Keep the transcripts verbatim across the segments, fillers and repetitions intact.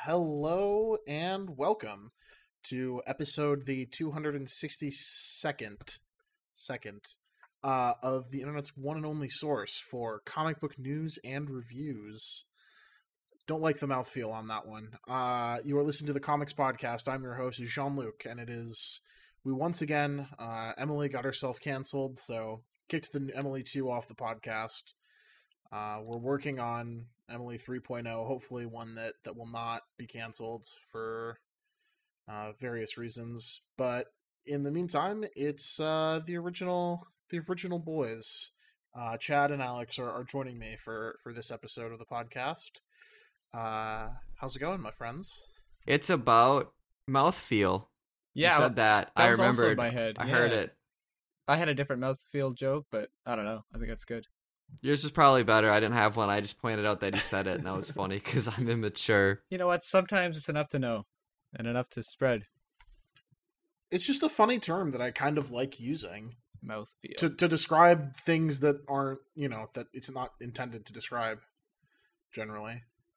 Hello and welcome to episode the two hundred sixty-second second uh, of the internet's one and only source for comic book news and reviews. Don't like the mouthfeel on that one. Uh, you are listening to the Comics Podcast. I'm your host, Jean-Luc, and it is, we once again, uh, Emily got herself canceled, so kicked the Emily two off the podcast. Uh, we're working on Emily three point oh, hopefully one that, that will not be canceled for uh, various reasons. But in the meantime, it's uh, the original the original boys. Uh, Chad and Alex are, are joining me for, for this episode of the podcast. Uh, how's it going, my friends? It's about mouthfeel. Yeah, you said that. that I was also remembered. in my head. I yeah. heard it. I had a different mouthfeel joke, but I don't know. I think that's good. Yours was probably better. I didn't have one. I just pointed out that he said it, and that was funny because I'm immature. You know what? Sometimes it's enough to know and enough to spread. It's just a funny term that I kind of like using Mouthfeel. to to describe things that aren't, you know, that it's not intended to describe generally.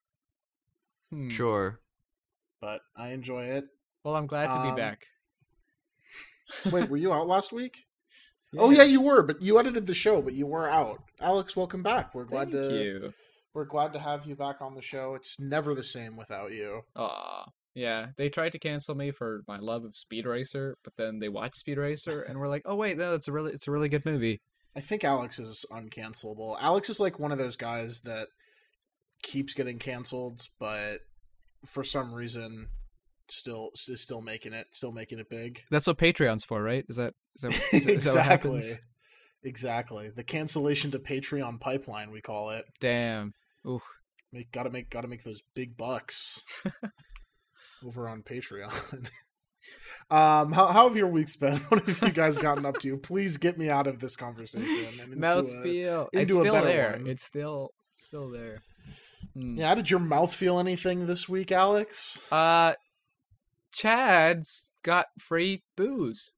Hmm. Sure. But I enjoy it. Well, I'm glad to Um, be back. Wait, were you out last week? Oh yeah, you were, but you edited the show, but you were out. Alex, welcome back. We're glad Thank to you. we're glad to have you back on the show. It's never the same without you. Aw. Yeah, they tried to cancel me for my love of Speed Racer, but then they watched Speed Racer and were like, "Oh wait, no, it's a really it's a really good movie." I think Alex is uncancelable. Alex is like one of those guys that keeps getting canceled, but for some reason still is still making it, still making it big. That's what Patreon's for, right? Is that is that, is that, is that what Exactly. happens? Exactly. The cancellation to Patreon pipeline, we call it. Damn. Ooh. Make gotta make gotta make those big bucks over on Patreon. um, how how have your weeks been? What have you guys gotten up to? Please get me out of this conversation and into Mouthfeel. a, into It's a still better there. one. It's still still there. Hmm. Yeah, how did your mouth feel anything this week, Alex? Uh, Chad's got free booze.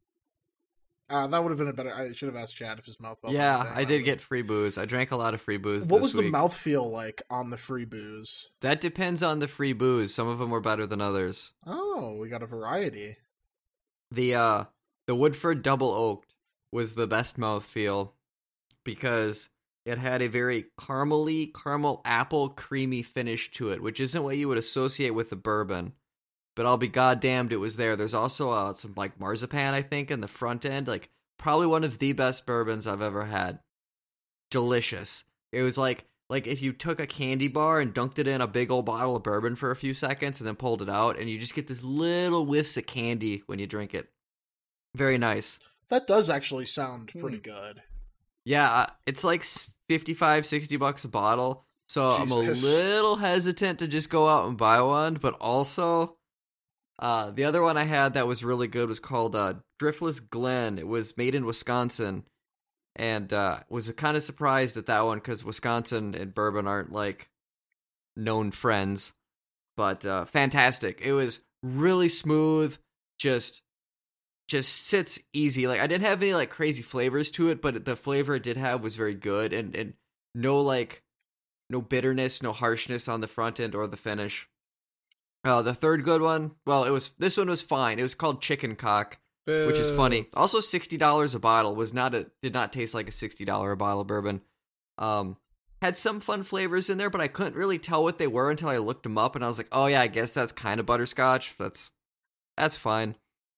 Uh, that would have been a better. I should have asked Chad if his mouth felt. Yeah, anything. I That did would've- get free booze. I drank a lot of free booze What this was the week. mouth feel like on the free booze? That depends on the free booze. Some of them were better than others. Oh, we got a variety. The uh, the Woodford Double Oaked was the best mouthfeel because it had a very caramely, caramel apple creamy finish to it, which isn't what you would associate with the bourbon. But I'll be goddamned it was there. There's also uh, some like marzipan, I think, in the front end. Like probably one of the best bourbons I've ever had. Delicious. It was like like if you took a candy bar and dunked it in a big old bottle of bourbon for a few seconds and then pulled it out, and you just get this little whiffs of candy when you drink it. Very nice. That does actually sound pretty Hmm. good. Yeah, uh, it's like fifty-five, sixty bucks a bottle. So I'm a Jesus. little hesitant to just go out and buy one, but also uh, the other one I had that was really good was called uh, Driftless Glen. It was made in Wisconsin, and uh, was kind of surprised at that one because Wisconsin and bourbon aren't like known friends, but uh, fantastic. It was really smooth, just just sits easy. Like I didn't have any like crazy flavors to it, but the flavor it did have was very good, and and no like no bitterness, no harshness on the front end or the finish. Uh, the third good one, well, it was this one was fine. It was called Chicken Cock, which is funny. Also, sixty dollars a bottle was not a did not taste like a sixty dollar a bottle of bourbon. Um, had some fun flavors in there, but I couldn't really tell what they were until I looked them up, and I was like, oh yeah, I guess that's kind of butterscotch. That's that's fine.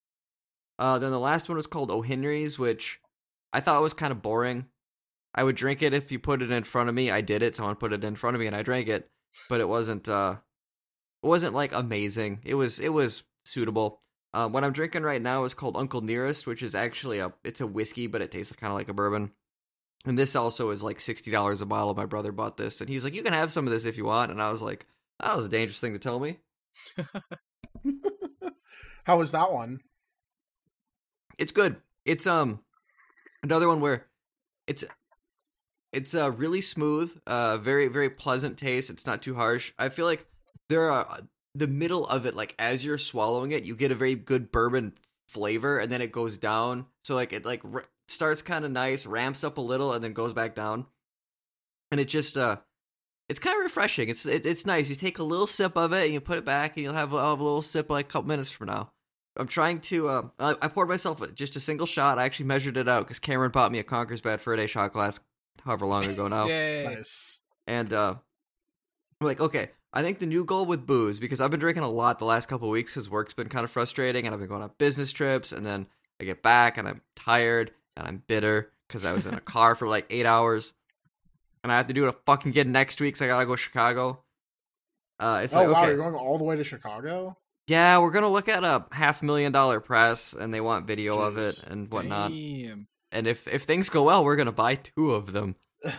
Uh, then the last one was called O. Henry's, which I thought was kind of boring. I would drink it if you put it in front of me. I did it. Someone put it in front of me, and I drank it, but it wasn't. Uh, it wasn't like amazing. It was. It was suitable. Uh, what I'm drinking right now is called Uncle Nearest, which is actually a. It's a whiskey, but it tastes kind of like a bourbon. And this also is like sixty dollars a bottle. My brother bought this, and he's like, "You can have some of this if you want." And I was like, "That was a dangerous thing to tell me." How was that one? It's good. It's um another one where it's it's uh really smooth, uh very very pleasant taste. It's not too harsh. I feel like there are the middle of it, like as you're swallowing it, you get a very good bourbon flavor, and then it goes down. So like it like r- starts kind of nice, ramps up a little, and then goes back down. And it just uh it's kind of refreshing. It's it, it's nice. You take a little sip of it and you put it back, and you'll have, have a little sip like a couple minutes from now. I'm trying to. Uh, I, I poured myself just a single shot. I actually measured it out because Cameron bought me a Conker's Bad Fur Day shot glass, however long ago now. Yay. Nice. And uh, I'm like, okay, I think the new goal with booze, because I've been drinking a lot the last couple of weeks because work's been kind of frustrating, and I've been going on business trips, and then I get back and I'm tired and I'm bitter because I was in a car for like eight hours, and I have to do it a fucking again next week because I gotta go to Chicago. Uh, it's Oh, like, wow, okay, you're going all the way to Chicago? yeah, we're gonna look at a half million dollar press, and they want video of Jeez. it and whatnot. Damn. And if if things go well, we're gonna buy two of them.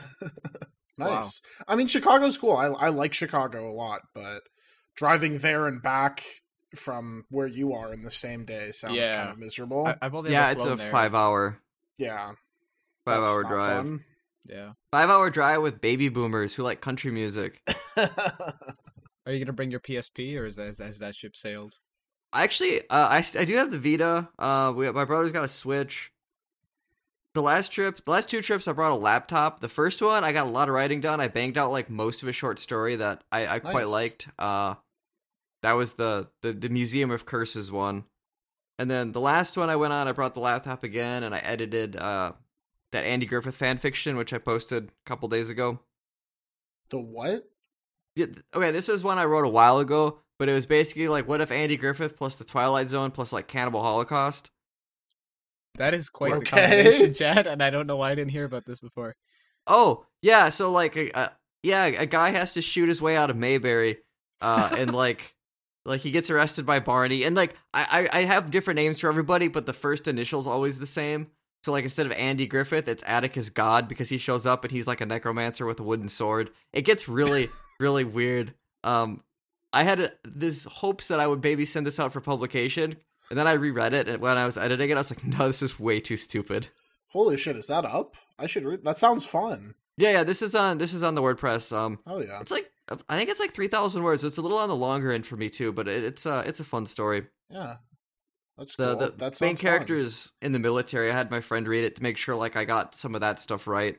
Nice. I mean, Chicago's cool. I I like Chicago a lot, but driving there and back from where you are in the same day sounds Yeah. kind of miserable. I, I've only Yeah, ever it's a flown there. five hour yeah. five that's hour not drive. fun. Yeah. Five hour drive with baby boomers who like country music. Are you gonna bring your P S P, or is that, has that ship sailed? Actually, uh, I, I do have the Vita. Uh, we, my brother's got a Switch. The last trip, the last two trips, I brought a laptop. The first one, I got a lot of writing done. I banged out like most of a short story that I, I quite Nice. liked. Uh, that was the, the the Museum of Curses one. And then the last one I went on, I brought the laptop again, and I edited uh, that Andy Griffith fan fiction, which I posted a couple days ago. The what? Yeah, th- okay, this is one I wrote a while ago, but it was basically like, what if Andy Griffith plus the Twilight Zone plus like Cannibal Holocaust? That is quite the Okay. combination, Chad, and I don't know why I didn't hear about this before. Oh, yeah, so like, a, a, yeah, a guy has to shoot his way out of Mayberry, uh, and like, like he gets arrested by Barney, and like, I, I, I have different names for everybody, but the first initial's always the same. So like, instead of Andy Griffith, it's Atticus God, because he shows up and he's like a necromancer with a wooden sword. It gets really, really weird. Um, I had a, this hopes that I would maybe send this out for publication, and then I reread it, and when I was editing it, I was like, no, this is way too stupid. Holy shit, is that up? I should read. That sounds fun. Yeah, yeah, this is on this is on the WordPress. Um, Oh yeah. it's like I think it's like three thousand words. So it's a little on the longer end for me too, but it, it's uh it's a fun story. Yeah. That's The cool. the that main sounds character fun. is in the military. I had my friend read it to make sure like I got some of that stuff right.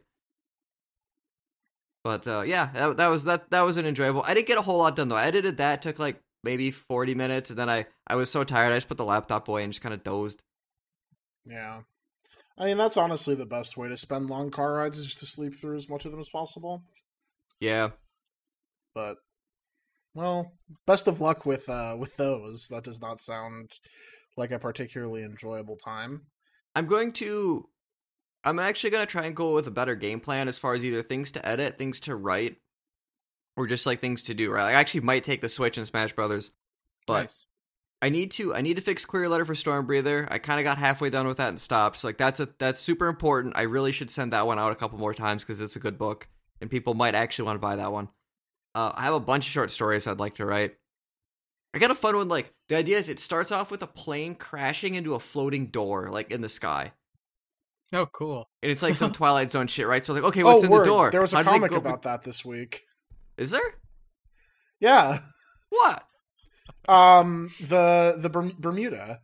But uh, yeah, that, that was that that was an enjoyable. I didn't get a whole lot done though. I edited that, took like maybe forty minutes, and then I I was so tired I just put the laptop away and just kind of dozed. Yeah. I mean, that's honestly the best way to spend long car rides, is just to sleep through as much of them as possible. Yeah. But, well, best of luck with uh, with those. That does not sound like a particularly enjoyable time. I'm going to I'm actually going to try and go with a better game plan as far as either things to edit, things to write, or just like things to do, right? I actually might take the Switch in Smash Brothers, but Nice. I need to I need to fix Query Letter for Stormbreather. I kind of got halfway done with that and stopped. So like that's a that's super important. I really should send that one out a couple more times because it's a good book and people might actually want to buy that one. Uh, I have a bunch of short stories I'd like to write. I got a fun one. Like the idea is it starts off with a plane crashing into a floating door, like in the sky. Oh, cool. And it's like some Twilight Zone shit, right? So like, okay, what's oh, in word. the door? There was a How did they comic go be- about that this week. Is there? Yeah. What? Um, the the Berm- Bermuda.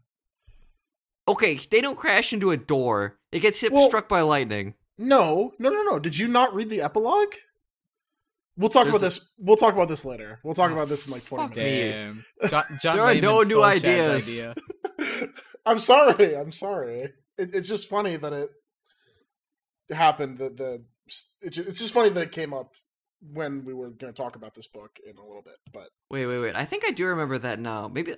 Okay, they don't crash into a door. It gets hit Well- struck by lightning. No, no, no, no. Did you not read the epilogue? We'll talk There's about this. We'll talk about this later. We'll talk Oh, about this in like twenty fuck minutes. me. Damn. John, John There are Layman no new stole Chad's ideas. idea. I'm sorry. I'm sorry. It, it's just funny that it happened. That the it, ju- it's just funny that it came up when we were going to talk about this book in a little bit. But Wait, wait, wait. I think I do remember that now. Maybe.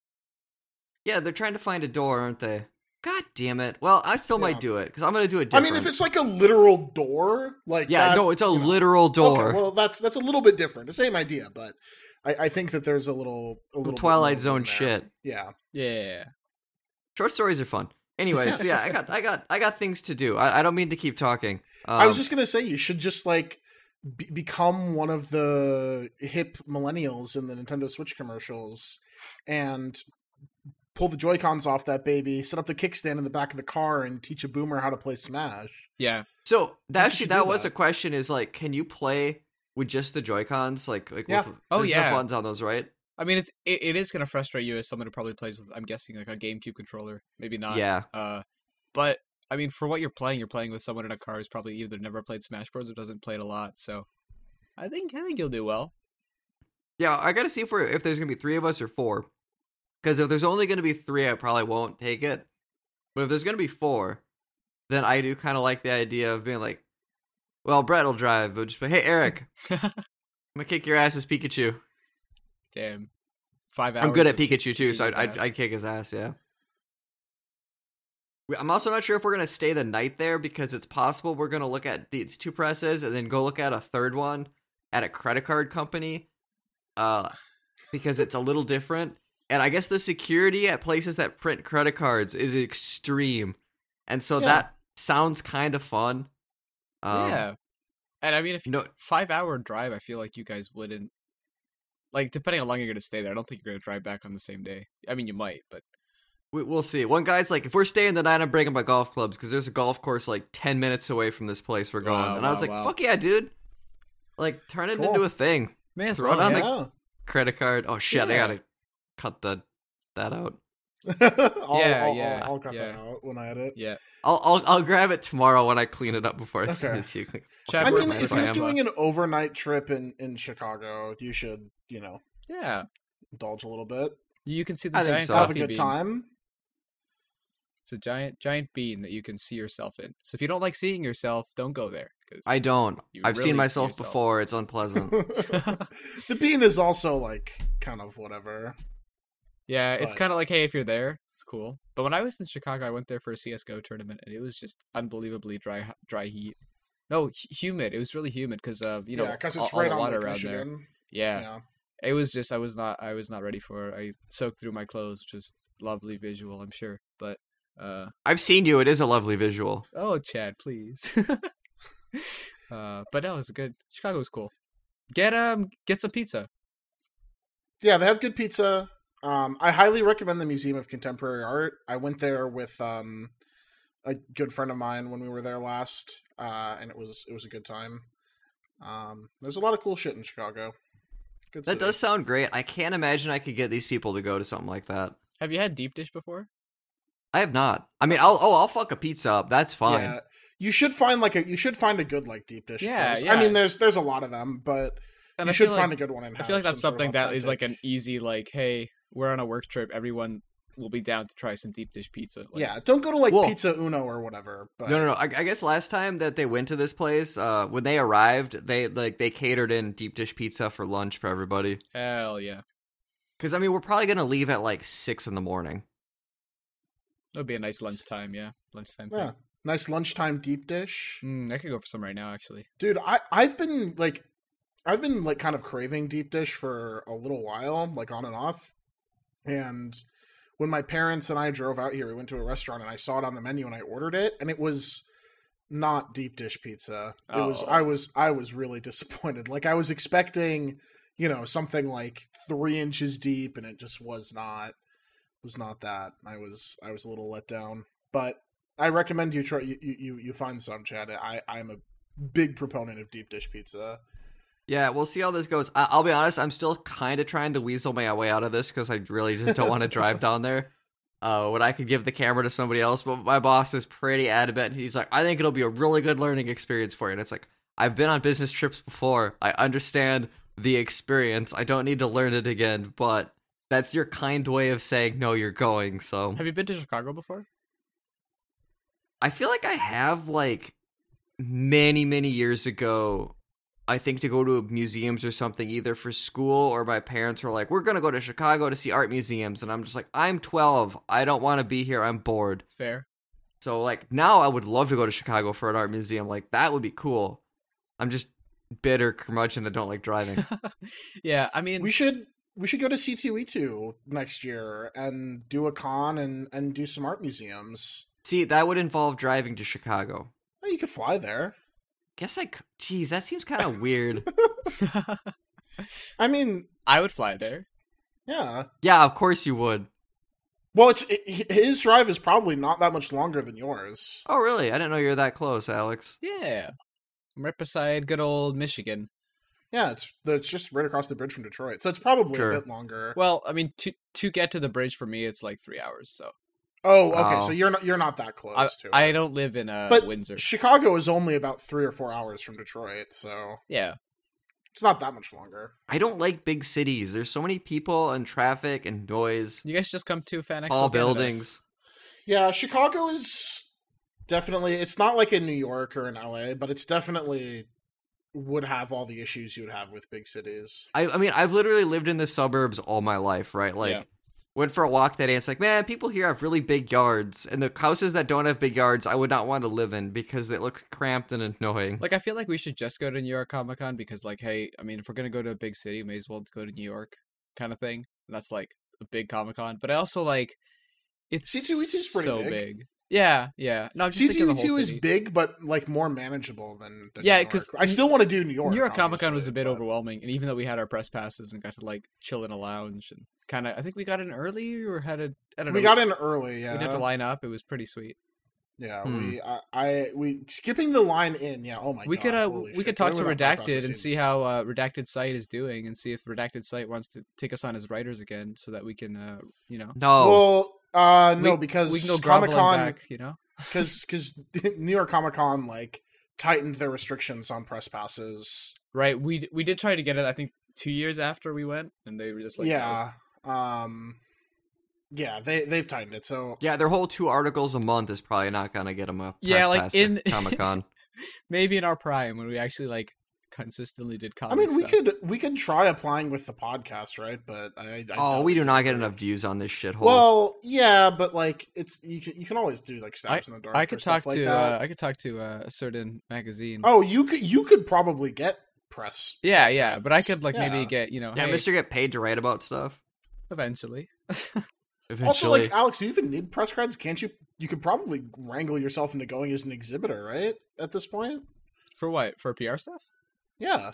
Yeah, they're trying to find a door, aren't they? God damn it. Well, I still Yeah. might do it because I'm going to do it I different. mean, if it's like a literal door, like yeah, that, no, it's a you know, literal door. Okay, well, that's that's a little bit different. The same idea, but I, I think that there's a little a little bit Twilight more Zone room there. shit. Yeah. Yeah. Short stories are fun. Anyways, so yeah, I got, I got, I got things to do. I, I don't mean to keep talking. Um, I was just gonna say you should just like be- become one of the hip millennials in the Nintendo Switch commercials and pull the Joy-Cons off that baby, set up the kickstand in the back of the car, and teach a boomer how to play Smash. Yeah. So that, You actually, should that do was that. a question. Is like, can you play with just the Joy Cons? Like, like Yeah. with, Oh, there's no yeah. buttons on those, right? I mean, it's it, it is gonna frustrate you as someone who probably plays with, I'm guessing, like a GameCube controller. Maybe not. Yeah. Uh, but I mean, for what you're playing, you're playing with someone in a car who's probably either never played Smash Bros. Or doesn't play it a lot. So I think I think you'll do well. Yeah, I gotta see if we're if there's gonna be three of us or four. Because if there's only gonna be three, I probably won't take it. But if there's gonna be four, then I do kind of like the idea of being like, well, Brett will drive, but just be, hey, Eric, I'm gonna kick your ass as Pikachu. Damn, five hours. I'm good at of Pikachu too, so I'd, his I'd ass. I'd kick his ass. Yeah. We- I'm also not sure if we're gonna stay the night there because it's possible we're gonna look at these two presses and then go look at a third one at a credit card company, uh, because it's a little different. And I guess the security at places that print credit cards is extreme, and so Yeah. that sounds kind of fun. Um, yeah, and I mean, if You know, five hour drive, I feel like you guys wouldn't like depending on how long you're gonna stay there. I don't think you're gonna drive back on the same day. I mean, you might, but we, we'll see. One guy's like, if we're staying the night, I'm bringing my golf clubs because there's a golf course like ten minutes away from this place we're going. Wow, and I was wow, like, wow. fuck yeah, dude! Like, turn it Cool. into a thing. man, it's Throw it wrong. on the Yeah. credit card. Oh shit, I Yeah. gotta cut the that out. I'll, Yeah, I'll, yeah, I'll, I'll cut yeah. that out when I edit. Yeah, I'll I'll I'll grab it tomorrow when I clean it up before I send Okay. it to you. Chad I works mean, for if you're Canva. doing an overnight trip in, in Chicago, you should, you know, yeah. indulge a little bit. You can see the I think giant so. Have a coffee good bean. time. It's a giant, giant bean that you can see yourself in. So if you don't like seeing yourself, don't go there. 'Cause I don't. You I've really see seen myself yourself. before. It's unpleasant. The bean is also like kind of whatever. yeah, it's but- kind of like, hey, if you're there, it's cool. But when I was in Chicago, I went there for a C S G O tournament, and it was just unbelievably dry, dry heat. No, hu- humid. It was really humid because of you know yeah, because all, it's all right the on water Lake around there. Michigan. Yeah. Yeah. It was just I was not I was not ready for it. I soaked through my clothes, which was lovely visual, I'm sure. But uh I've seen you. It is a lovely visual. oh, Chad, please. uh but no, it was good. Chicago was cool. Get um get some pizza. Yeah, they have good pizza. Um, I highly recommend the Museum of Contemporary Art. I went there with um, a good friend of mine when we were there last, uh, and it was it was a good time. Um, there's a lot of cool shit in Chicago. Good That city. does sound great. I can't imagine I could get these people to go to something like that. Have you had deep dish before? I have not. I mean, I'll oh, I'll fuck a pizza up. That's fine. Yeah, you should find like a you should find a good like deep dish. Yeah, place. yeah. I mean, there's there's a lot of them, but And you I should feel find like, a good one in I feel like that's some sort of something that is like authentic- an easy like, hey, we're on a work trip, everyone will be down to try some deep dish pizza. Like, yeah. Don't go to like Well- Pizza Uno or whatever. But No, no, no. I, I guess last time that they went to this place, uh, when they arrived, they like they catered in deep dish pizza for lunch for everybody. Hell yeah. Because I mean, we're probably gonna leave at like six in the morning. It would be a nice lunchtime, yeah. Lunchtime yeah, thing. nice lunchtime deep dish. Mm, I could go for some right now, actually. Dude, I I've been like I've been like kind of craving deep dish for a little while, like on and off. And when my parents and I drove out here, we went to a restaurant and I saw it on the menu and I ordered it, and it was not deep dish pizza. It was Oh. I was I was really disappointed. Like I was expecting, you know, something like three inches deep, and it just was not was not that. I was I was a little let down. But I recommend you try you you, you find some, Chad. I I'm a big proponent of deep dish pizza. Yeah, we'll see how this goes. I- I'll be honest, I'm still kind of trying to weasel my way out of this because I really just don't want to drive down there. Uh, when I could give the camera to somebody else, but my boss is pretty adamant. He's like, I think it'll be a really good learning experience for you. And it's like, I've been on business trips before. I understand the experience. I don't need to learn it again, but that's your kind way of saying, no, you're going. So Have you been to Chicago before? I feel like I have, like, many, many years ago, I think to go to museums or something, either for school or my parents were like, we're going to go to Chicago to see art museums. And I'm just like, I'm twelve. I don't want to be here. I'm bored. Fair. So, like, now I would love to go to Chicago for an art museum. Like, that would be cool. I'm just bitter curmudgeon. I don't like driving. yeah, I mean, We should we should go to C two E two next year and do a con and and do some art museums. See, that would involve driving to Chicago. Oh, you could fly there. Guess I could. Jeez, that seems kind of weird. I mean, I would fly there. yeah. Yeah, of course you would. Well, it's it, his drive is probably not that much longer than yours. Oh, really? I didn't know you were that close, Alex. Yeah. I'm right beside good old Michigan. Yeah, it's it's just right across the bridge from Detroit, so it's probably Sure. a bit longer. Well, I mean, to to get to the bridge for me, it's like three hours. So Oh, okay, Oh. so you're not you're not that close I, to it. I don't live in uh, but Windsor. Chicago is only about three or four hours from Detroit, so Yeah. It's not that much longer. I don't like big cities. There's so many people and traffic and noise. You guys just come to Fan Expo Tall Canada. buildings. Yeah, Chicago is definitely, it's not like in New York or in L A, but it's definitely would have all the issues you would have with big cities. I, I mean, I've literally lived in the suburbs all my life, right? Like, Yeah. went for a walk that day. It's like, man, people here have really big yards, and the houses that don't have big yards, I would not want to live in because it looks cramped and annoying. Like, I feel like we should just go to New York Comic Con because, like, hey, I mean, if we're gonna go to a big city, may as well go to New York, kind of thing. And that's like a big Comic Con, but I also like it's C two E two is pretty so big. big. Yeah, yeah. No, I'm just thinking of the C two E two whole is city. big, but like more manageable than, than Yeah, New York. 'cause I still want to do New York. New York Comic Con was obviously, a bit but- overwhelming, and even though we had our press passes and got to like chill in a lounge and kind of, I think we got in early or had a, I don't know. We got in early. Yeah, We didn't have to line up. It was pretty sweet. yeah. Hmm. We I, I we skipping the line in. Yeah. Oh my We god. could uh, holy we shit, could talk to doing without Redacted process and see seems- how uh, Redacted Site is doing, and see if Redacted Site wants to take us on as writers again, so that we can, uh, you know, No. Well, uh, no, We- because we can go Comic groveling Con, back, you know. because because New York Comic Con like tightened their restrictions on press passes. Right. We d- we did try to get it. I think two years after we went, and they were just like, no. yeah. Um. Yeah, they they've tightened it. So Yeah, their whole two articles a month is probably not gonna get them a Yeah, press like, pass in- Comic Con. Maybe in our prime when we actually like consistently did I comic mean, we stuff. could we could try applying with the podcast, right? But I, I Oh, doubt we do it'd not be get great. enough views on this shithole. Well, yeah, but like it's you can you can always do like stabs in the dark. I for could talk stuff like to that. uh, I could talk to uh, a certain magazine. Oh, you could you could probably get press. yeah, press yeah, but I ads. could like Yeah. maybe get you know yeah, hey, Mister Get paid to write about stuff. eventually. Eventually. Also, like Alex, do you even need press creds? Can't you? You could probably wrangle yourself into going as an exhibitor, right? At this point, For what? For P R stuff? yeah.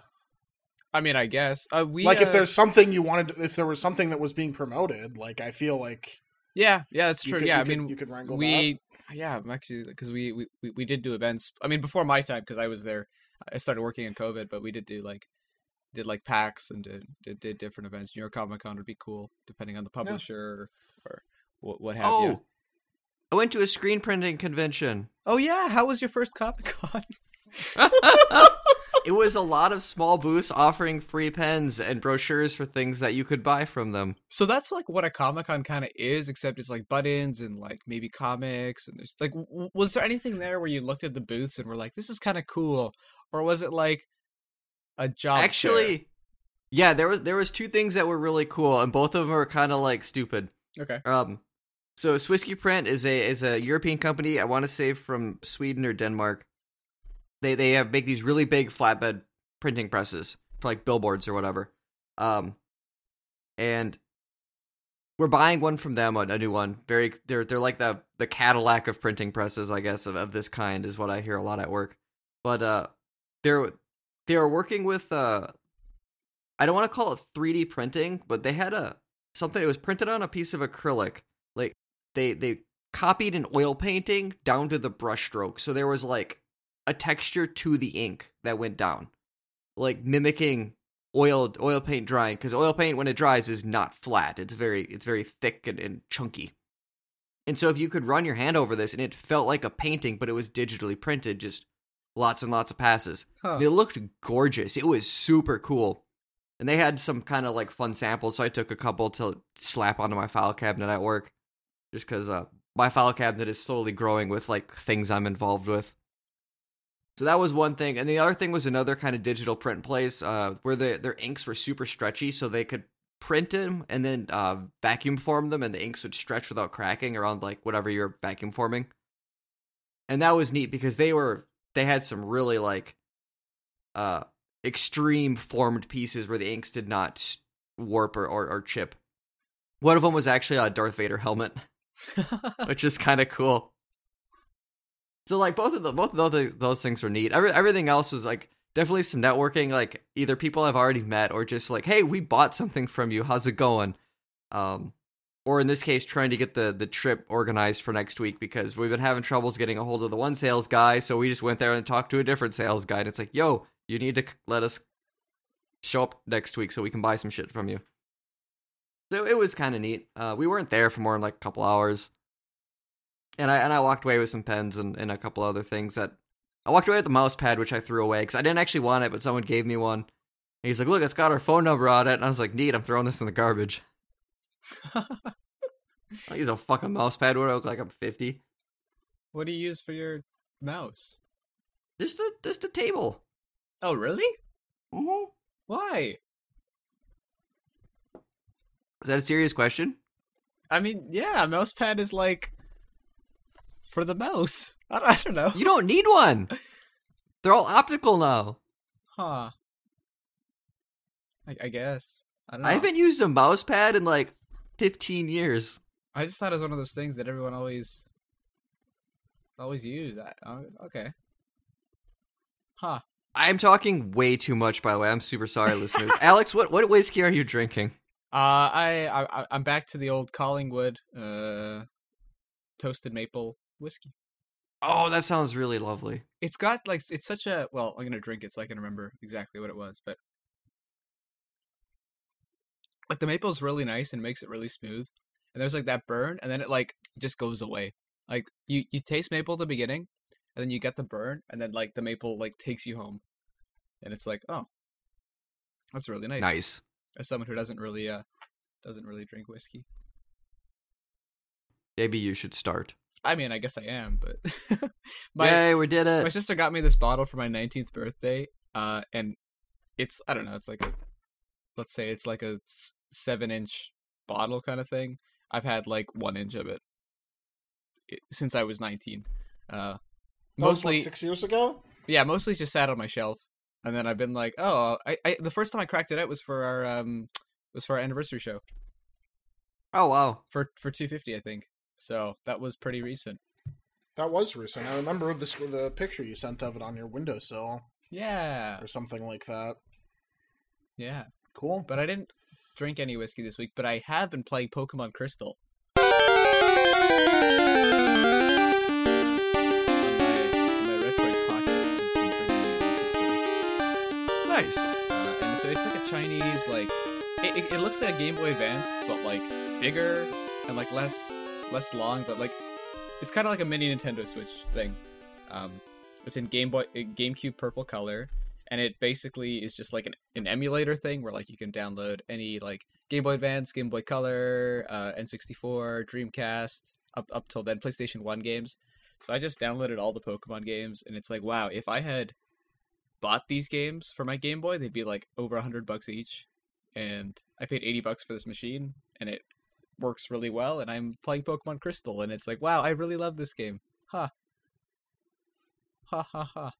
I mean, I guess. Uh, we like if uh, there's something you wanted, to, if there was something that was being promoted, like I feel like yeah, yeah, that's you true. could- yeah, you I could- mean, you could wrangle we yeah, I'm actually because we, we we we did do events. I mean, before my time because I was there. I started working in COVID, but we did do like did like PAX and did did, did different events. New York Comic Con would be cool, depending on the publisher or, or what what have oh, you. I went to a screen printing convention. Oh yeah, how was your first Comic Con? It was a lot of small booths offering free pens and brochures for things that you could buy from them. So that's like what a Comic Con kind of is, except it's like buttons and like maybe comics. And there's like, w- was there anything there where you looked at the booths and were like, "This is kind of cool," or was it like a job? Actually, fair? yeah, there was there was two things that were really cool, and both of them were kind of like stupid. Okay. Um, so Swisky Print is a is a European company. I want to say from Sweden or Denmark. They they have make these really big flatbed printing presses for like billboards or whatever. Um, and we're buying one from them, a, a new one. Very they're they're like the the Cadillac of printing presses, I guess, of, of this kind is what I hear a lot at work. But uh, they're they are working with uh, I don't want to call it three D printing, but they had a something that was printed on a piece of acrylic. Like they they copied an oil painting down to the brush stroke, so there was like a texture to the ink that went down, like mimicking oil oil paint drying, because oil paint when it dries is not flat. It's very it's very thick and, and chunky. And so if you could run your hand over this and it felt like a painting, but it was digitally printed, just lots and lots of passes. Huh. And it looked gorgeous. It was super cool. And they had some kind of like fun samples, so I took a couple to slap onto my file cabinet at work, just because uh, my file cabinet is slowly growing with like things I'm involved with. So that was one thing. And the other thing was another kind of digital print place uh, where the, their inks were super stretchy, so they could print them and then uh, vacuum form them, and the inks would stretch without cracking around like whatever you're vacuum forming. And that was neat because they were they had some really like uh, extreme formed pieces where the inks did not warp or, or, or chip. One of them was actually a Darth Vader helmet, which is kind of cool. So like both of the both of those those things were neat. Every, everything else was like definitely some networking. Like either people I've already met or just like, hey, we bought something from you. How's it going? Um, or in this case, trying to get the the trip organized for next week because we've been having troubles getting a hold of the one sales guy. So we just went there and talked to a different sales guy. And it's like, yo, you need to let us show up next week so we can buy some shit from you. So it was kind of neat. Uh, we weren't there for more than like a couple hours. And I and I walked away with some pens and, and a couple other things that... I walked away with the mouse pad, which I threw away, because I didn't actually want it, but someone gave me one. he's like, look, it's got our phone number on it. And I was like, neat, I'm throwing this in the garbage. I use a fucking mouse pad. What do I look like? I'm fifty. What do you use for your mouse? Just a just a table. Oh, really? Mm-hmm. Why? Is that a serious question? I mean, yeah, a mouse pad is like for the mouse. I don't, I don't know. You don't need one. They're all optical now. Huh. I, I guess. I don't know. I haven't used a mouse pad in like fifteen years. I just thought it was one of those things that everyone always always use. I, oh, okay. Huh. I'm talking way too much, by the way. I'm super sorry, listeners. Alex, what, what whiskey are you drinking? Uh, I, I I'm back to the old Collingwood uh toasted maple whiskey. Oh, that sounds really lovely. It's got like it's such a well. I'm gonna drink it so I can remember exactly what it was, but like the maple's really nice and makes it really smooth. And there's like that burn, and then it like just goes away. Like you, you taste maple at the beginning, and then you get the burn, and then like the maple like takes you home, and it's like, oh, that's really nice. Nice. As someone who doesn't really uh doesn't really drink whiskey. Maybe you should start. I mean, I guess I am, but my Yay, we did it. my sister got me this bottle for my nineteenth birthday, uh, and it's I don't know, it's like a let's say it's like a seven inch bottle kind of thing. I've had like one inch of it, it since I was nineteen. Uh, mostly oh, what, six years ago. Yeah, mostly just sat on my shelf, and then I've been like, oh, I, I the first time I cracked it out was for our um was for our anniversary show. Oh wow, for for two fifty, I think. So that was pretty recent. That was recent. I remember the the picture you sent of it on your windowsill. Yeah, or something like that. Yeah, cool. But I didn't drink any whiskey this week, but I have been playing Pokemon Crystal. Nice. Uh, and so it's like a Chinese, like it, it, it looks like a Game Boy Advance, but like bigger and like less less long, but like it's kind of like a mini Nintendo Switch thing. Um, it's in Game Boy GameCube purple color, and it basically is just like an, an emulator thing where like you can download any like Game Boy Advance, Game Boy Color, uh, N sixty-four, Dreamcast, up up till then PlayStation one games. So I just downloaded all the Pokemon games, and it's like, wow, if I had bought these games for my Game Boy, they'd be like over a hundred bucks each, and I paid eighty bucks for this machine, and it works really well. And I'm playing Pokemon Crystal, and it's like, wow, I really love this game. Ha, ha, ha, ha.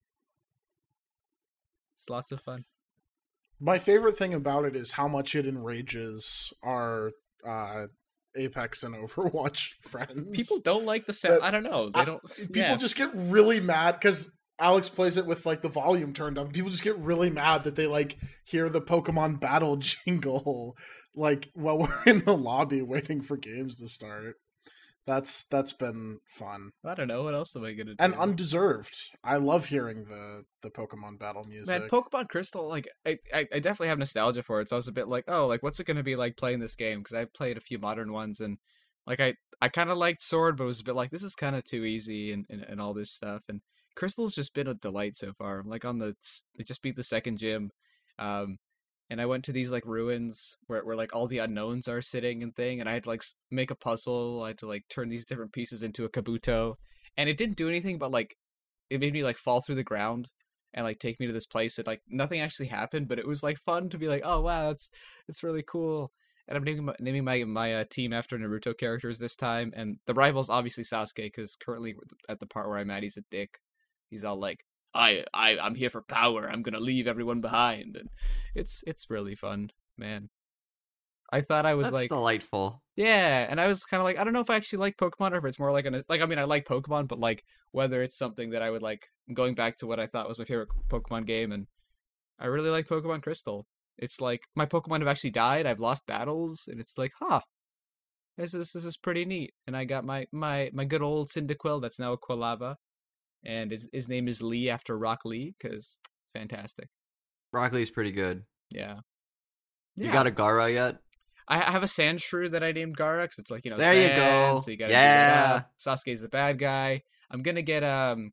It's lots of fun. My favorite thing about it is how much it enrages our uh, Apex and Overwatch friends. People don't like the sound. That, I don't know. They don't. I, people yeah. just get really mad because Alex plays it with like the volume turned up. People just get really mad that they like hear the Pokemon battle jingle like while we're in the lobby waiting for games to start. That's that's been fun. I don't know what else am I gonna do. And undeserved. I love hearing the the Pokemon battle music. Man, Pokemon Crystal, like I, I, I definitely have nostalgia for it. So I was a bit like, oh, like what's it gonna be like playing this game? Because I played a few modern ones, and like I, I kind of liked Sword, but it was a bit like this is kind of too easy and, and and all this stuff. And Crystal's just been a delight so far. I'm like on the, I just beat the second gym, um, and I went to these like ruins where where like all the unknowns are sitting and thing, and I had to like make a puzzle. I had to like turn these different pieces into a Kabuto, and it didn't do anything but like it made me like fall through the ground and like take me to this place that like nothing actually happened, but it was like fun to be like, oh wow, that's it's really cool. And I'm naming my, naming my my uh, team after Naruto characters this time, and the rival's obviously Sasuke because currently at the part where I'm at, he's a dick. He's all like, I, I, I'm here for power. I'm gonna leave everyone behind, and it's it's really fun, man. I thought I was That's like delightful. Yeah, and I was kind of like, I don't know if I actually like Pokemon or if it's more like an like. I mean, I like Pokemon, but like whether it's something that I would like. Going back to what I thought was my favorite Pokemon game, and I really like Pokemon Crystal. It's like my Pokemon have actually died. I've lost battles, and it's like, huh, this is this is pretty neat. And I got my my my good old Cyndaquil that's now a Quilava. And his his name is Lee after Rock Lee, because fantastic. Rock Lee's pretty good. Yeah. You yeah. got a Gara yet? I have a Sandshrew that I named Gara, because it's like, you know, there sand, you go. So you gotta yeah. Sasuke's the bad guy. I'm gonna get um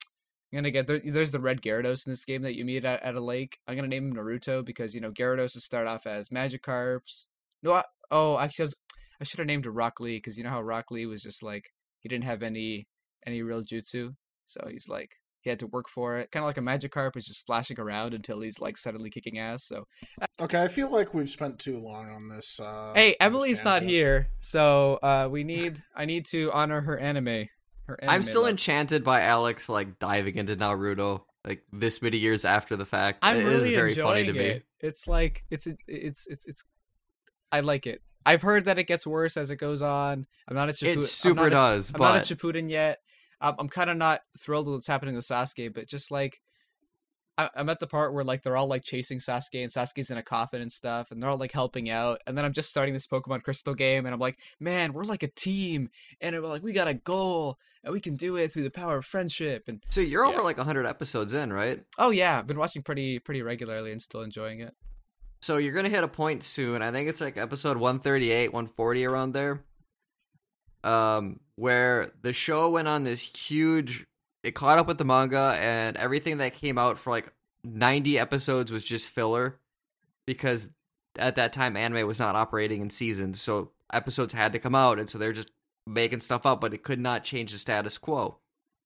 I'm gonna get there, there's the red Gyarados in this game that you meet at, at a lake. I'm gonna name him Naruto because you know Gyarados will start off as Magikarps. No, I, oh actually I, was, I should have named it Rock Lee because you know how Rock Lee was just like he didn't have any any real jutsu, so he's like he had to work for it. Kind of like a Magikarp is just slashing around until he's like suddenly kicking ass. So Okay, I feel like we've spent too long on this. Uh, hey, on this Emily's not tangent. here, so uh, we need I need to honor her anime. Her anime I'm still love. enchanted by Alex like diving into Naruto like this many years after the fact. I'm It really is very enjoying funny to it. me. It's like it's it's it's it's. I like it. I've heard that it gets worse as it goes on. I'm not a Shippuden. It super I'm not a, does, I'm not but a Shippuden yet. Um, I'm kind of not thrilled with what's happening with Sasuke, but just like I, I'm at the part where like they're all like chasing Sasuke and Sasuke's in a coffin and stuff, and they're all like helping out. And then I'm just starting this Pokemon Crystal game, and I'm like, man, we're like a team, and we're like we got a goal, and we can do it through the power of friendship. And so you're yeah. over like one hundred episodes in, right? oh yeah, I've been watching pretty pretty regularly and still enjoying it. So you're gonna hit a point soon. I think it's like episode one thirty-eight, one forty around there. Um, where the show went on this huge. It caught up with the manga, and everything that came out for like ninety episodes was just filler, because at that time anime was not operating in seasons, so episodes had to come out, and so they're just making stuff up, but it could not change the status quo.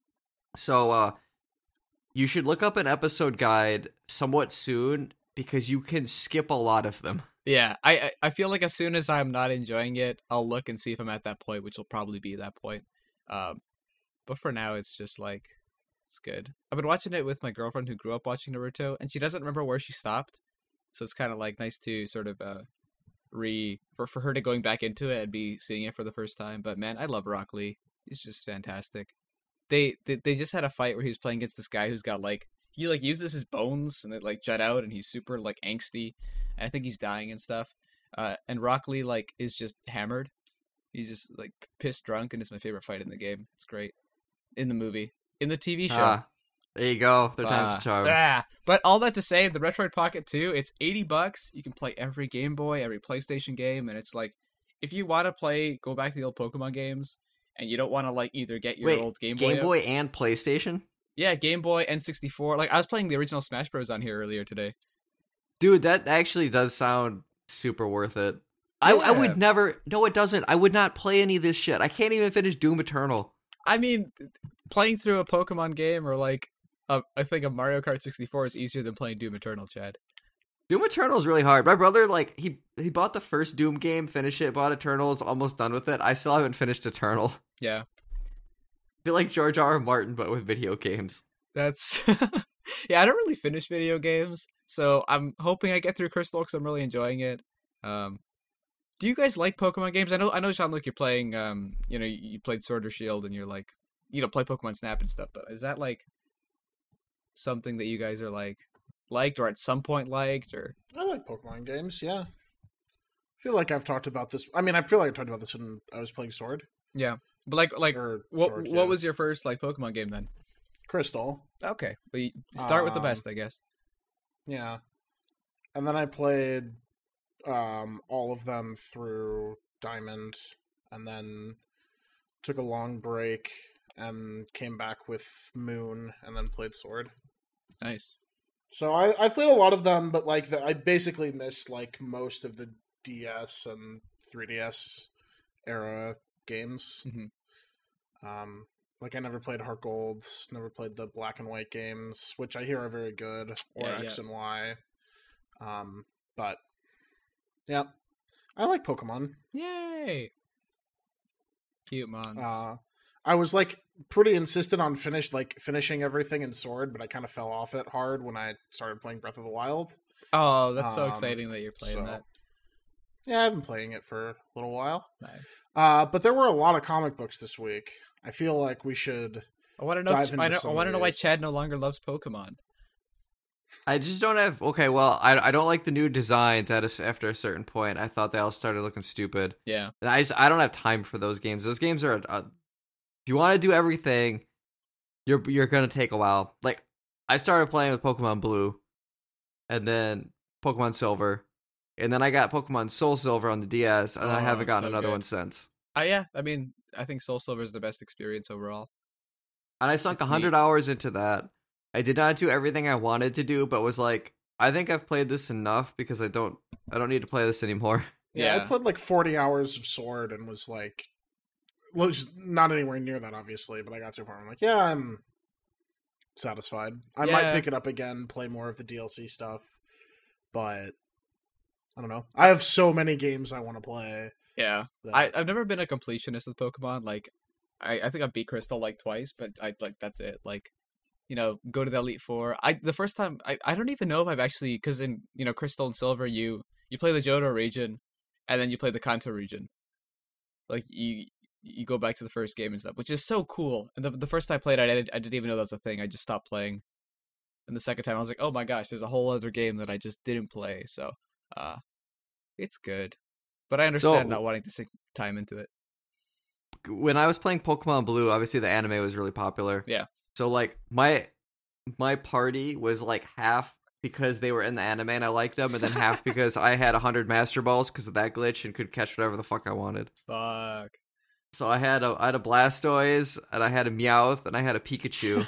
So, uh, you should look up an episode guide somewhat soon, because you can skip a lot of them. Yeah, I I I feel like as soon as I'm not enjoying it, I'll look and see if I'm at that point, which will probably be that point. Um, but for now, it's just like it's good. I've been watching it with my girlfriend who grew up watching Naruto, and she doesn't remember where she stopped, so it's kind of like nice to sort of uh re for for her to going back into it and be seeing it for the first time. But man, I love Rock Lee. He's just fantastic. They they they just had a fight where he was playing against this guy who's got like he like uses his bones and they like jut out, and he's super like angsty. And I think he's dying and stuff. Uh, and Rock Lee like is just hammered. He's just like pissed drunk, and it's my favorite fight in the game. It's great. In the movie, in the T V show. Ah, there you go. Third Ah, time's the charm. ah. But all that to say, the Retroid Pocket two, it's eighty bucks. You can play every Game Boy, every PlayStation game, and it's like if you want to play, go back to the old Pokemon games, and you don't want to like either get your Wait, old Game Boy, Game out- Boy and PlayStation? yeah, Game Boy, N sixty-four. Like I was playing the original Smash Bros on here earlier today. Dude, that actually does sound super worth it. I, I Yeah. would never... No, it doesn't. I would not play any of this shit. I can't even finish Doom Eternal. I mean, playing through a Pokemon game or like a, I think a Mario Kart sixty-four is easier than playing Doom Eternal, Chad. Doom Eternal is really hard. My brother, like, he he bought the first Doom game, finished it, bought Eternal, is almost done with it. I still haven't finished Eternal. Yeah, I feel like George R. R. Martin, but with video games. that's yeah. I don't really finish video games, so I'm hoping I get through Crystal because I'm really enjoying it. Um, do you guys like Pokemon games? I know, I know, Jean-Luc, you're playing. Um, you know, you, you played Sword or Shield, and you're like, you know, play Pokemon Snap and stuff. But is that like something that you guys are like liked, or at some point liked, or? I like Pokemon games. Yeah, I feel like I've talked about this. I mean, I feel like I talked about this when I was playing Sword. Yeah, but like, like, Or what Sword, what yeah. was your first like Pokemon game then? Crystal? Okay, but you start with the Um, best, I guess. Yeah, and then I played um, all of them through Diamond, and then took a long break and came back with Moon, and then played Sword. Nice. So I I played a lot of them, but like the, I basically missed like most of the D S and three D S era games. Mhm. Um, like I never played Heart Gold, never played the Black and White games, which I hear are very good, or Yeah, X yeah. and Y. Um, but yeah, I like Pokemon. Yay! Cute mons. Uh, I was like pretty insistent on finish like finishing everything in Sword, but I kind of fell off it hard when I started playing Breath of the Wild. oh, that's so um, exciting that you're playing so- that. Yeah, I've been playing it for a little while. Nice. Uh, but there were a lot of comic books this week. I feel like we should. I want to know. dive If, into I, know I some want to of know why these. Chad no longer loves Pokemon. I just don't have... Okay, well, I, I don't like the new designs at a, after a certain point. I thought they all started looking stupid. Yeah. And I just, I don't have time for those games. Those games are... Uh, if you want to do everything, you're you're going to take a while. Like, I started playing with Pokemon Blue, and then Pokemon Silver, and then I got Pokemon Soul Silver on the D S, and I Oh, haven't gotten so another good. one since. Uh, yeah. I mean, I think Soul Silver is the best experience overall. And I sunk It's one hundred neat. hours into that. I did not do everything I wanted to do, but was like, I think I've played this enough because I don't I don't need to play this anymore. Yeah, Yeah. I played like forty hours of Sword and was like, well, just not anywhere near that, obviously, but I got to a point where I'm like, yeah, I'm satisfied. I might Yeah. pick it up again, play more of the D L C stuff, but I don't know. I have so many games I want to play. Yeah. that- I, I've never been a completionist with Pokemon. Like, I, I think I beat Crystal like twice, but I like that's it. Like, you know, go to the Elite Four. I the first time I, I don't even know if I've actually because in you know Crystal and Silver you you play the Johto region, and then you play the Kanto region. Like you you go back to the first game and stuff, which is so cool. And the the first time I played, I didn't I didn't even know that was a thing. I just stopped playing. And the second time, I was like, oh my gosh, there's a whole other game that I just didn't play. So, uh, it's good. But I understand So- not wanting to sink time into it. When I was playing Pokemon Blue, obviously the anime was really popular. Yeah. So like my my party was like half because they were in the anime and I liked them, and then half because I had one hundred Master Balls because of that glitch and could catch whatever the fuck I wanted. Fuck. So I had a I had a Blastoise, and I had a Meowth, and I had a Pikachu.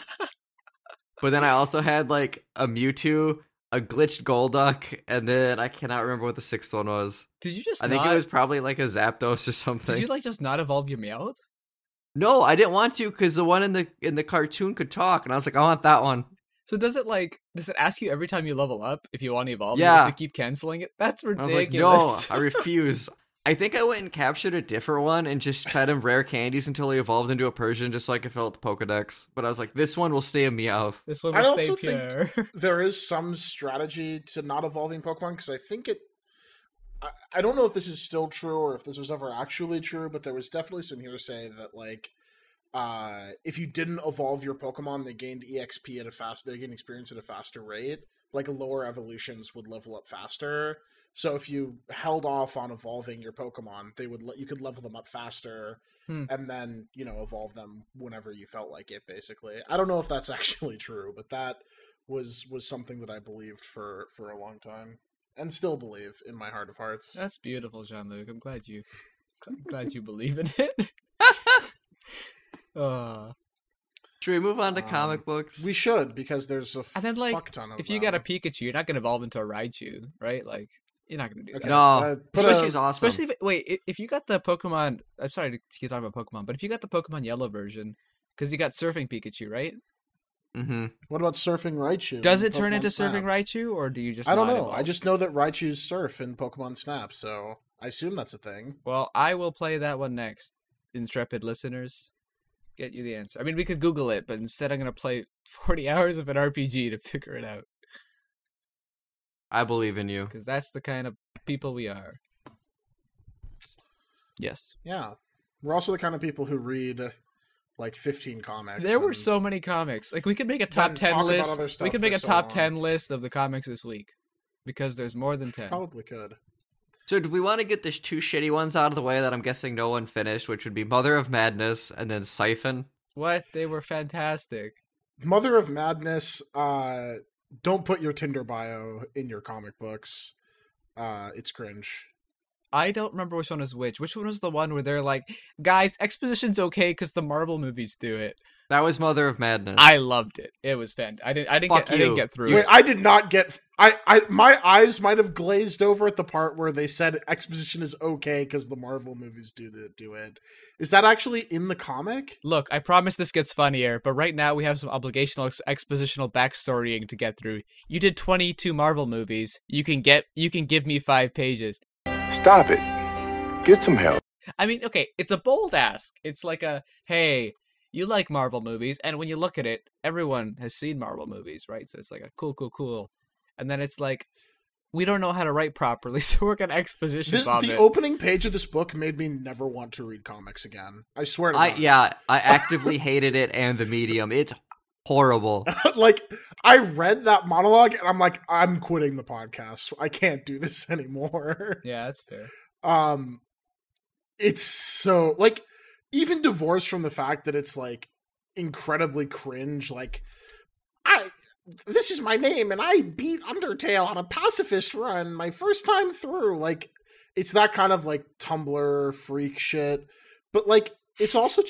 But then I also had like a Mewtwo, a glitched Golduck, and then I cannot remember what the sixth one was. Did you just I think not, it was probably like a Zapdos or something. Did you like just not evolve your Meowth? No, I didn't want to because the one in the in the cartoon could talk, and I was like, I want that one. So does it like does it ask you every time you level up if you want to evolve? Yeah. You have to keep canceling it? That's And I ridiculous. was like, no, I refuse. I think I went and captured a different one and just fed him rare candies until he evolved into a Persian, just so I could fill out the Pokedex. But I was like, this one will stay a Meowth. This one I will stay also think- pure. there is some strategy to not evolving Pokemon because I think it. I, I don't know if this is still true or if this was ever actually true, but there was definitely some hearsay that like, uh, if you didn't evolve your Pokemon, they gained E X P at a fast, they gained experience at a faster rate. Like lower evolutions would level up faster. So if you held off on evolving your Pokemon, they would let you could level them up faster, Hmm. and then you know evolve them whenever you felt like it. Basically, I don't know if that's actually true, but that was was something that I believed for for a long time, and still believe in my heart of hearts. That's beautiful, Jean-Luc. I'm glad you I'm glad you believe in it. uh, Should we move on to Um, comic books? We should because there's a And then, like, fuck ton of if you them. got a Pikachu, you're not gonna evolve into a Raichu, right? Like you're not gonna do Okay, that. No, uh, put Especially a- is awesome. Especially if, wait, i- if you got the Pokemon, I'm sorry to keep talking about Pokemon, but if you got the Pokemon Yellow version, because you got Surfing Pikachu, right? hmm What about Surfing Raichu? Does in it turn Pokemon into Snap? Surfing Raichu, or do you just? I don't not know. I evolve? just know that Raichu's surf in Pokemon Snap, so I assume that's a thing. Well, I will play that one next. Intrepid listeners, get you the answer. I mean, we could Google it, but instead, I'm gonna play forty hours of an R P G to figure it out, I believe in you. because that's the kind of people we are. Yes, Yeah, we're also the kind of people who read like fifteen comics. there were and- so many comics. Like we could make a top then ten talk about list. other We stuff could make for a so top long. ten list of the comics this week, because there's more than ten. Probably could. So do we want to get the two shitty ones out of the way that I'm guessing no one finished, which would be Mother of Madness and then Siphon? What? They were fantastic. Mother of Madness. Uh, don't put your Tinder bio in your comic books. Uh, it's cringe. I don't remember which one was which. Which one was the one where they're like, guys, exposition's okay because the Marvel movies do it. That was Mother of Madness. I loved it. It was fan. I didn't. I didn't Fuck get. I didn't you. get through You- Wait, it. I did not get. I, I, my eyes might have glazed over at the part where they said exposition is okay because the Marvel movies do the, do it. Is that actually in the comic? Look, I promise this gets funnier, but right now we have some obligational ex- expositional backstorying to get through. You did twenty-two Marvel movies. You can get. You can give me five pages. Stop it. Get some help. I mean, okay, it's a bold ask. It's like a, hey, you like Marvel movies, and when you look at it, everyone has seen Marvel movies, right? So it's like a cool, cool, cool. And then it's like, we don't know how to write properly, so we're gonna exposition This, bomb the it. opening page of this book made me never want to read comics again. I swear to I God. yeah, I actively hated it and the medium. It's horrible. Like, I read that monologue and I'm like, I'm quitting the podcast. I can't do this anymore. Yeah, that's fair. Um, it's so like even divorced from the fact that it's like incredibly cringe. Like, I this is my name and I beat Undertale on a pacifist run my first time through. Like, it's that kind of like Tumblr freak shit. But like, it's also just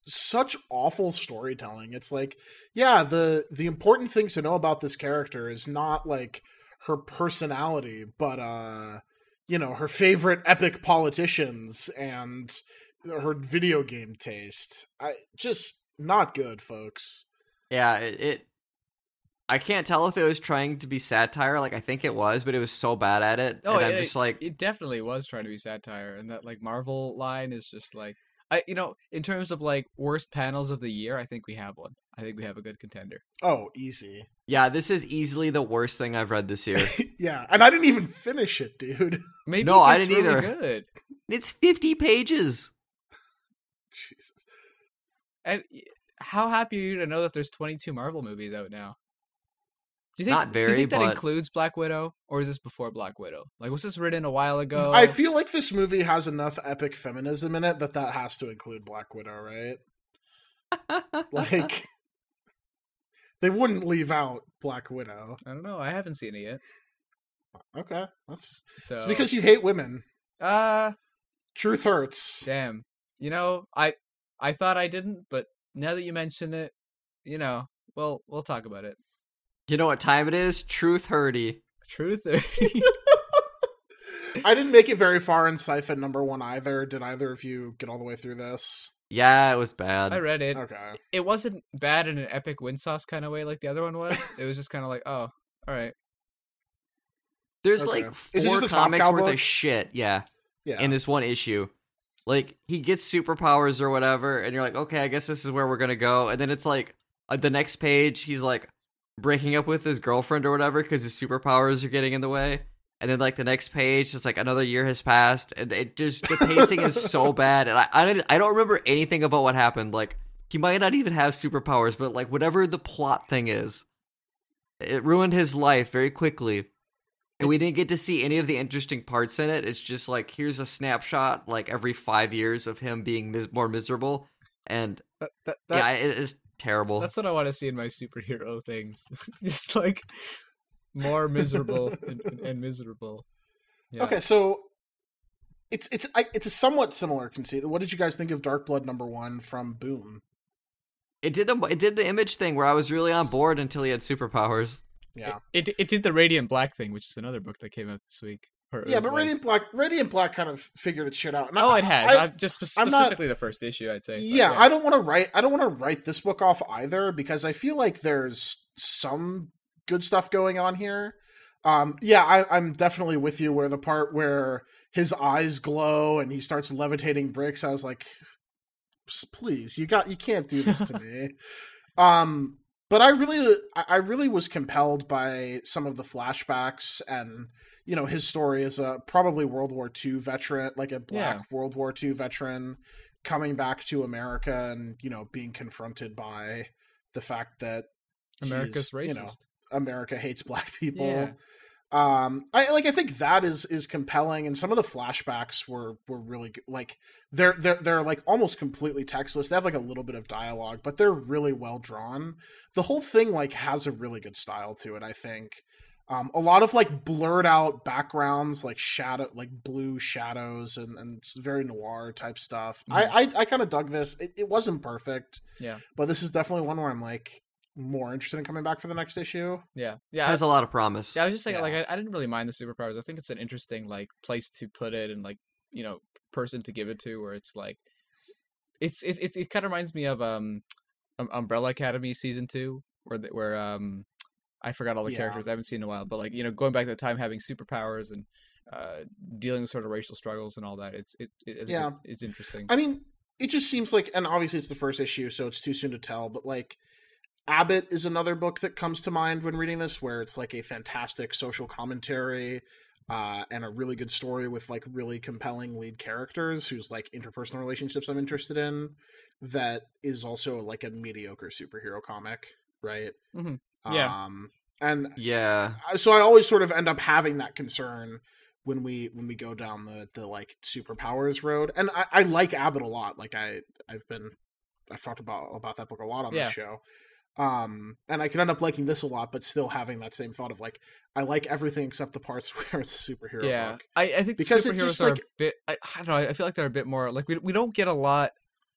such awful storytelling. It's like, yeah, the the important thing to know about this character is not like her personality, but uh you know, her favorite epic politicians and her video game taste. I just not good, folks. Yeah, it, it I can't tell if it was trying to be satire, like I think it was, but it was so bad at it. Oh, and I'm it, just like it definitely was trying to be satire, and that like Marvel line is just like I, you know, in terms of like worst panels of the year, I think we have one. I think we have a good contender. Oh, easy. yeah, this is easily the worst thing I've read this year. Yeah, and I didn't even finish it, dude. Maybe No, it I gets didn't really either. Good. It's fifty pages. Jesus. And y- how happy are you to know that there's twenty-two Marvel movies out now? Do you think, Not do you very, think that but- includes Black Widow, or is this before Black Widow? Like, was this written a while ago? I feel like this movie has enough epic feminism in it that that has to include Black Widow, right? Like, they wouldn't leave out Black Widow. I don't know. I haven't seen it yet. Okay, that's So it's because you hate women. uh Truth hurts. damn. You know, I I thought I didn't, but now that you mention it, you know, well, we'll talk about it. You know what time it is? Truth hurdy. Truth or I didn't make it very far in Siphon number one either. Did either of you get all the way through this? Yeah, it was bad. I read it. Okay. It wasn't bad in an epic win sauce kind of way like the other one was. It was just kind of like, oh, all right. There's Okay. like Is it four just a Top comics Cow worth book? of shit, yeah, Yeah. in this one issue. Like, he gets superpowers or whatever, and you're like, okay, I guess this is where we're gonna go. And then it's like, uh, the next page, he's like, breaking up with his girlfriend or whatever because his superpowers are getting in the way. And then, like, the next page, it's like another year has passed, and it just, the pacing is so bad. And I, I, didn't- I don't remember anything about what happened. Like, he might not even have superpowers, but, like, whatever the plot thing is, it ruined his life very quickly. And we didn't get to see any of the interesting parts in it. It's just like, here's a snapshot, like, every five years of him being mis- more miserable. And, That, that, that, yeah, it is terrible. That's what I want to see in my superhero things. Just like more miserable and, and, and miserable. Yeah. Okay, so it's it's I, it's a somewhat similar conceit. What did you guys think of Dark Blood number one from Boom? It did the it did the image thing where I was really on board until he had superpowers. Yeah. It, it it did the Radiant Black thing, which is another book that came out this week. Or it Yeah, was but like- Radiant Black Radiant Black kind of figured its shit out. And Oh, I- it has. I- I, just spe- I'm not- specifically the first issue, I'd say. but yeah, I don't want to write I don't want to write this book off either because I feel like there's some good stuff going on here. Um, yeah, I, I'm definitely with you where the part where his eyes glow and he starts levitating bricks, I was like, "S- please, you got you can't do this to me. Um, but I really I I really was compelled by some of the flashbacks and you know his story as a probably World War Two veteran, like a black Yeah. World War Two veteran coming back to America and you know being confronted by the fact that America's he's, you know, racist. America hates black people. Yeah. Um, I like. I think that is is compelling, and some of the flashbacks were were really good. Like they're they're they're like almost completely textless. They have like a little bit of dialogue, but they're really well drawn. The whole thing like has a really good style to it. I think um, a lot of like blurred out backgrounds, like shadow, like blue shadows, and and it's very noir type stuff. I I, I kind of dug this. It, it wasn't perfect, Yeah. but this is definitely one where I'm like more interested in coming back for the next issue. Yeah. It Yeah. has a lot of promise. Yeah, I was just saying, Yeah. like, I, I didn't really mind the superpowers. I think it's an interesting, like, place to put it and, like, you know, person to give it to, where it's like, it's it it, it kind of reminds me of um, um, Umbrella Academy season two, where the, where um, I forgot all the Yeah. characters. I haven't seen in a while, but like, you know, going back to the time having superpowers and uh, dealing with sort of racial struggles and all that. It's it, it I think Yeah. it- it's interesting. I mean, it just seems like, and obviously it's the first issue, so it's too soon to tell, but like, Abbott is another book that comes to mind when reading this, where it's like a fantastic social commentary uh, and a really good story with like really compelling lead characters whose like interpersonal relationships I'm interested in. That is also like a mediocre superhero comic, right? Mhm. Yeah. Um, and Yeah. so I always sort of end up having that concern when we when we go down the the like superpowers road. And I, I like Abbott a lot. Like I I've been I've talked about about that book a lot on Yeah. this show. Um, and I could end up liking this a lot, but still having that same thought of like I like everything except the parts where it's a superhero yeah, book. I, I think Because the it superheroes just, are like- a bit. I, I don't know. I feel like they're a bit more like we we don't get a lot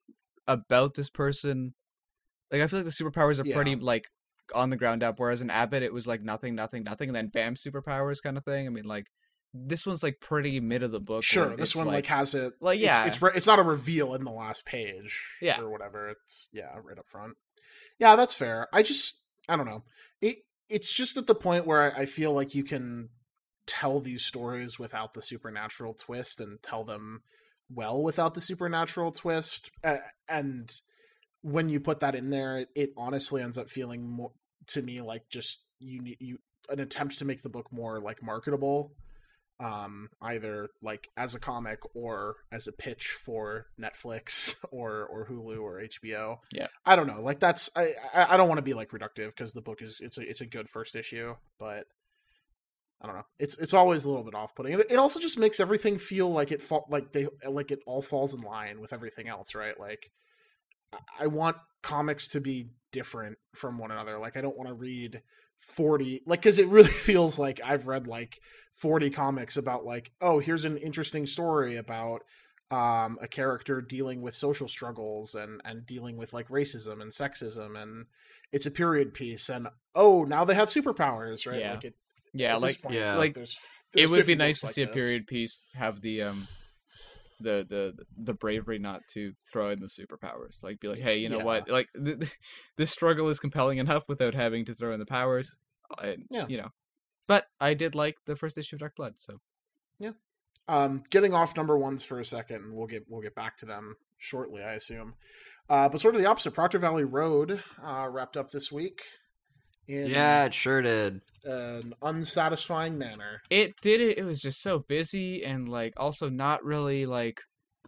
about this person. Like I feel like the superpowers are Yeah. pretty like on the ground up, whereas in Abbott it was like nothing, nothing, nothing, and then bam, superpowers kind of thing. I mean, like this one's like pretty mid of the book. Sure, where this it's, one like, like has it. like, it's- yeah. it's re- it's not a reveal in the last page, Yeah. or whatever. It's yeah, right up front. Yeah, that's fair. I just I don't know. It it's just at the point where I, I feel like you can tell these stories without the supernatural twist and tell them well without the supernatural twist, uh, and when you put that in there, it, it honestly ends up feeling more to me like just you need you an attempt to make the book more like marketable, um, either like as a comic or as a pitch for Netflix or or Hulu or H B O. Yeah, I don't know. Like that's I I, I don't want to be like reductive because the book is it's a it's a good first issue, but I don't know. It's it's always a little bit off putting. It, it also just makes everything feel like it fall like they like it all falls in line with everything else, right? Like I want comics to be different from one another. Like I don't want to read forty like because it really feels like I've read like forty comics about like, oh, here's an interesting story about um a character dealing with social struggles and and dealing with like racism and sexism, and it's a period piece, and oh, now they have superpowers, right? Yeah. Like it yeah, at like this point, yeah. it's like there's, it there's would be fifty nice books to like see a this. period piece have the um the the the bravery not to throw in the superpowers. Like be like, hey, you know Yeah. what? Like th- th- this struggle is compelling enough without having to throw in the powers. And, Yeah. you know. But I did like the first issue of Dark Blood, so Um, getting off number ones for a second, and we'll get we'll get back to them shortly, I assume. Uh, but sort of the opposite. Proctor Valley Road uh, wrapped up this week in Yeah, it sure did. an unsatisfying manner. it did it. It was just so busy and like also not really like.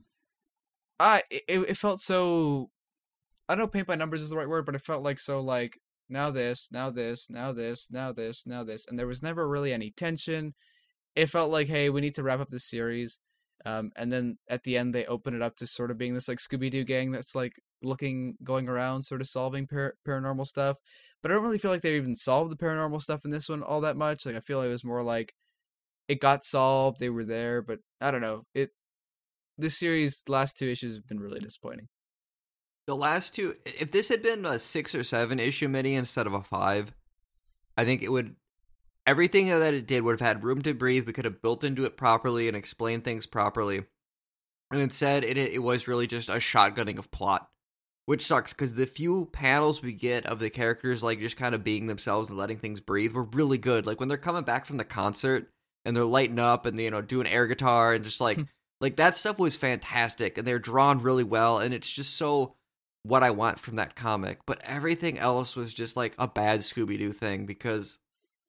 I it, it felt so. I don't know, paint by numbers is the right word, but it felt like so like now this, now this, now this, now this, now this, and there was never really any tension. It felt like, hey, we need to wrap up this series, um, and then at the end they open it up to sort of being this like Scooby Doo gang that's like looking, going around, sort of solving par- paranormal stuff. But I don't really feel like they even solved the paranormal stuff in this one all that much. Like I feel like it was more like it got solved, they were there, but I don't know. It this series last two issues have been really disappointing. The last two, if this had been a six or seven issue mini instead of a five, I think it would, everything that it did would have had room to breathe. We could have built into it properly and explained things properly. And instead, it it was really just a shotgunning of plot, which sucks because the few panels we get of the characters like just kind of being themselves and letting things breathe were really good. Like when they're coming back from the concert and they're lighting up and, you know, doing air guitar and just like, like that stuff was fantastic and they're drawn really well. And it's just so what I want from that comic. But everything else was just like a bad Scooby-Doo thing because,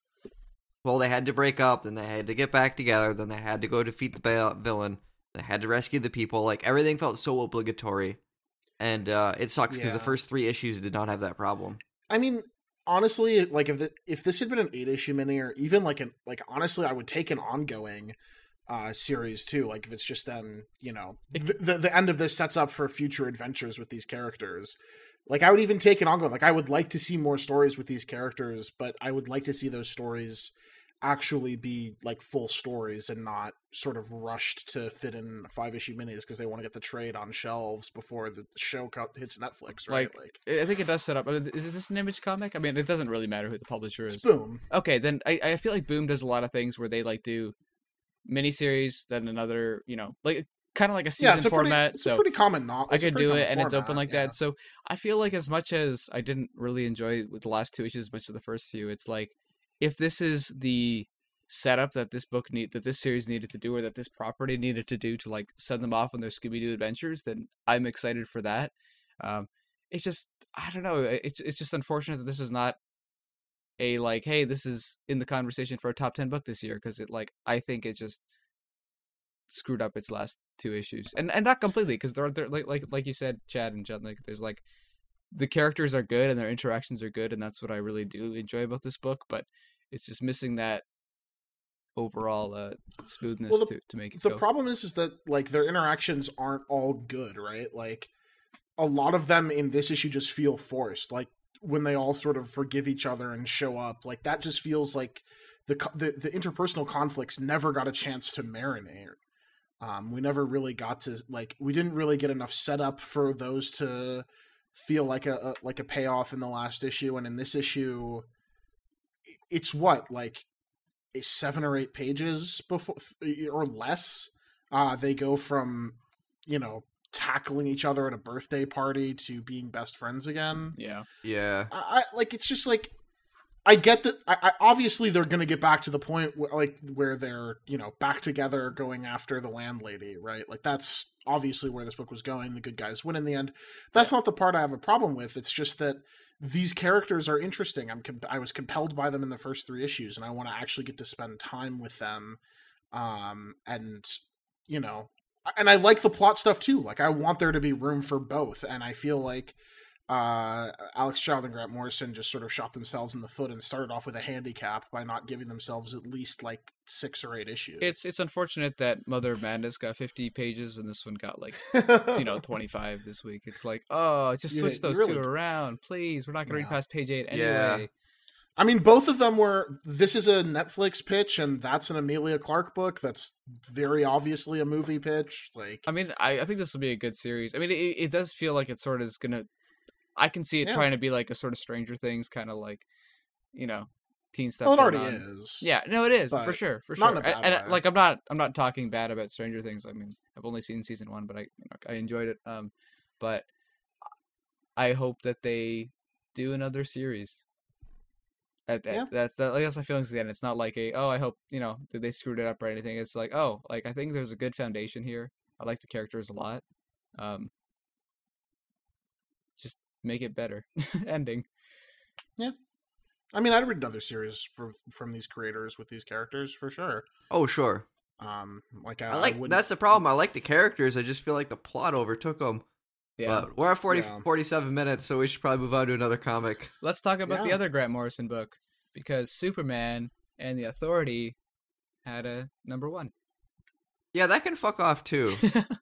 well, they had to break up, then they had to get back together, then they had to go defeat the ba- villain, they had to rescue the people. Like everything felt so obligatory. And uh, it sucks because the Yeah. first three issues did not have that problem. I mean, honestly, like if the, if this had been an eight issue mini, or even like an like honestly, I would take an ongoing uh series too. Like if it's just them, you know, the, the the end of this sets up for future adventures with these characters. Like I would even take an ongoing. Like I would like to see more stories with these characters, but I would like to see those stories actually be like full stories and not sort of rushed to fit in five issue minis because they want to get the trade on shelves before the show cut, hits Netflix, right? Like, I think it does set up. Is this an Image comic? I mean, it doesn't really matter who the publisher is. It's Boom. Okay, then I, I feel like Boom does a lot of things where they like do miniseries, then another, you know, like kind of like a season Yeah, it's a pretty, format. it's so a pretty common not. I could do it, and it's open like that. So I feel like as much as I didn't really enjoy with the last two issues as much as the first few, it's like if this is the setup that this book need that this series needed to do, or that this property needed to do to like send them off on their Scooby-Doo adventures, then I'm excited for that. Um, it's just I don't know. It's it's just unfortunate that this is not a like, hey, this is in the conversation for a top ten book this year, because it like I think it just screwed up its last two issues, and and not completely, because there are there like like like you said, Chad and John, like there's like the characters are good and their interactions are good, and that's what I really do enjoy about this book, but it's just missing that overall uh smoothness Well, the, to, to make it the go. problem is is that like their interactions aren't all good, right? Like a lot of them in this issue just feel forced, like when they all sort of forgive each other and show up, like that just feels like the the, the interpersonal conflicts never got a chance to marinate. Um, we never really got to like we didn't really get enough setup for those to feel like a, a like a payoff in the last issue, and in this issue, it's what like seven or eight pages before or less. Uh, they go from you know tackling each other at a birthday party to being best friends again. Yeah, Yeah. I, I like it's just like I get that. I, I obviously they're going to get back to the point where, like where they're you know back together going after the landlady, right? Like that's obviously where this book was going. The good guys win in the end. That's not the part I have a problem with. It's just that these characters are interesting. I'm com- I was compelled by them in the first three issues, and I want to actually get to spend time with them. Um, and you know, and I like the plot stuff too. Like I want there to be room for both, and I feel like. Uh, Alex Child and Grant Morrison just sort of shot themselves in the foot and started off with a handicap by not giving themselves at least like six or eight issues. it's it's unfortunate that Mother of Madness got fifty pages and this one got like you know twenty-five this week. It's like, oh, just Yeah, switch those really two d- around, please. We're not gonna Yeah. read past page eight anyway. Yeah. I mean, both of them were. This is a Netflix pitch, and that's an Amelia Clark book. That's very obviously a movie pitch. Like, I mean, I, I think this will be a good series. I mean, it, it does feel like it sort of is gonna. I can see it Yeah. trying to be like a sort of Stranger Things kind of like, you know, teen stuff. well, it going already on. is. Yeah, no, it is for but sure, for not in sure. a bad And, and, way. like, I'm not, I'm not talking bad about Stranger Things. I mean, I've only seen season one, but I, you know, I enjoyed it. Um, but I hope that they do another series. That, that Yeah. that's that, like, that's my feelings at the end. It's not like a oh, I hope you know that they screwed it up or anything. It's like oh, like I think there's a good foundation here. I like the characters a lot. Um, just make it better. Ending. I mean, I'd read another series from from these creators with these characters for sure. Oh, sure. Um, like I, I like. wouldn't- That's the problem. I like the characters. I just feel like the plot overtook them. Yeah. But we're at forty, Yeah. forty-seven minutes, so we should probably move on to another comic. Let's talk about the Yeah. other Grant Morrison book because Superman and the Authority had a number one. Yeah, that can fuck off too.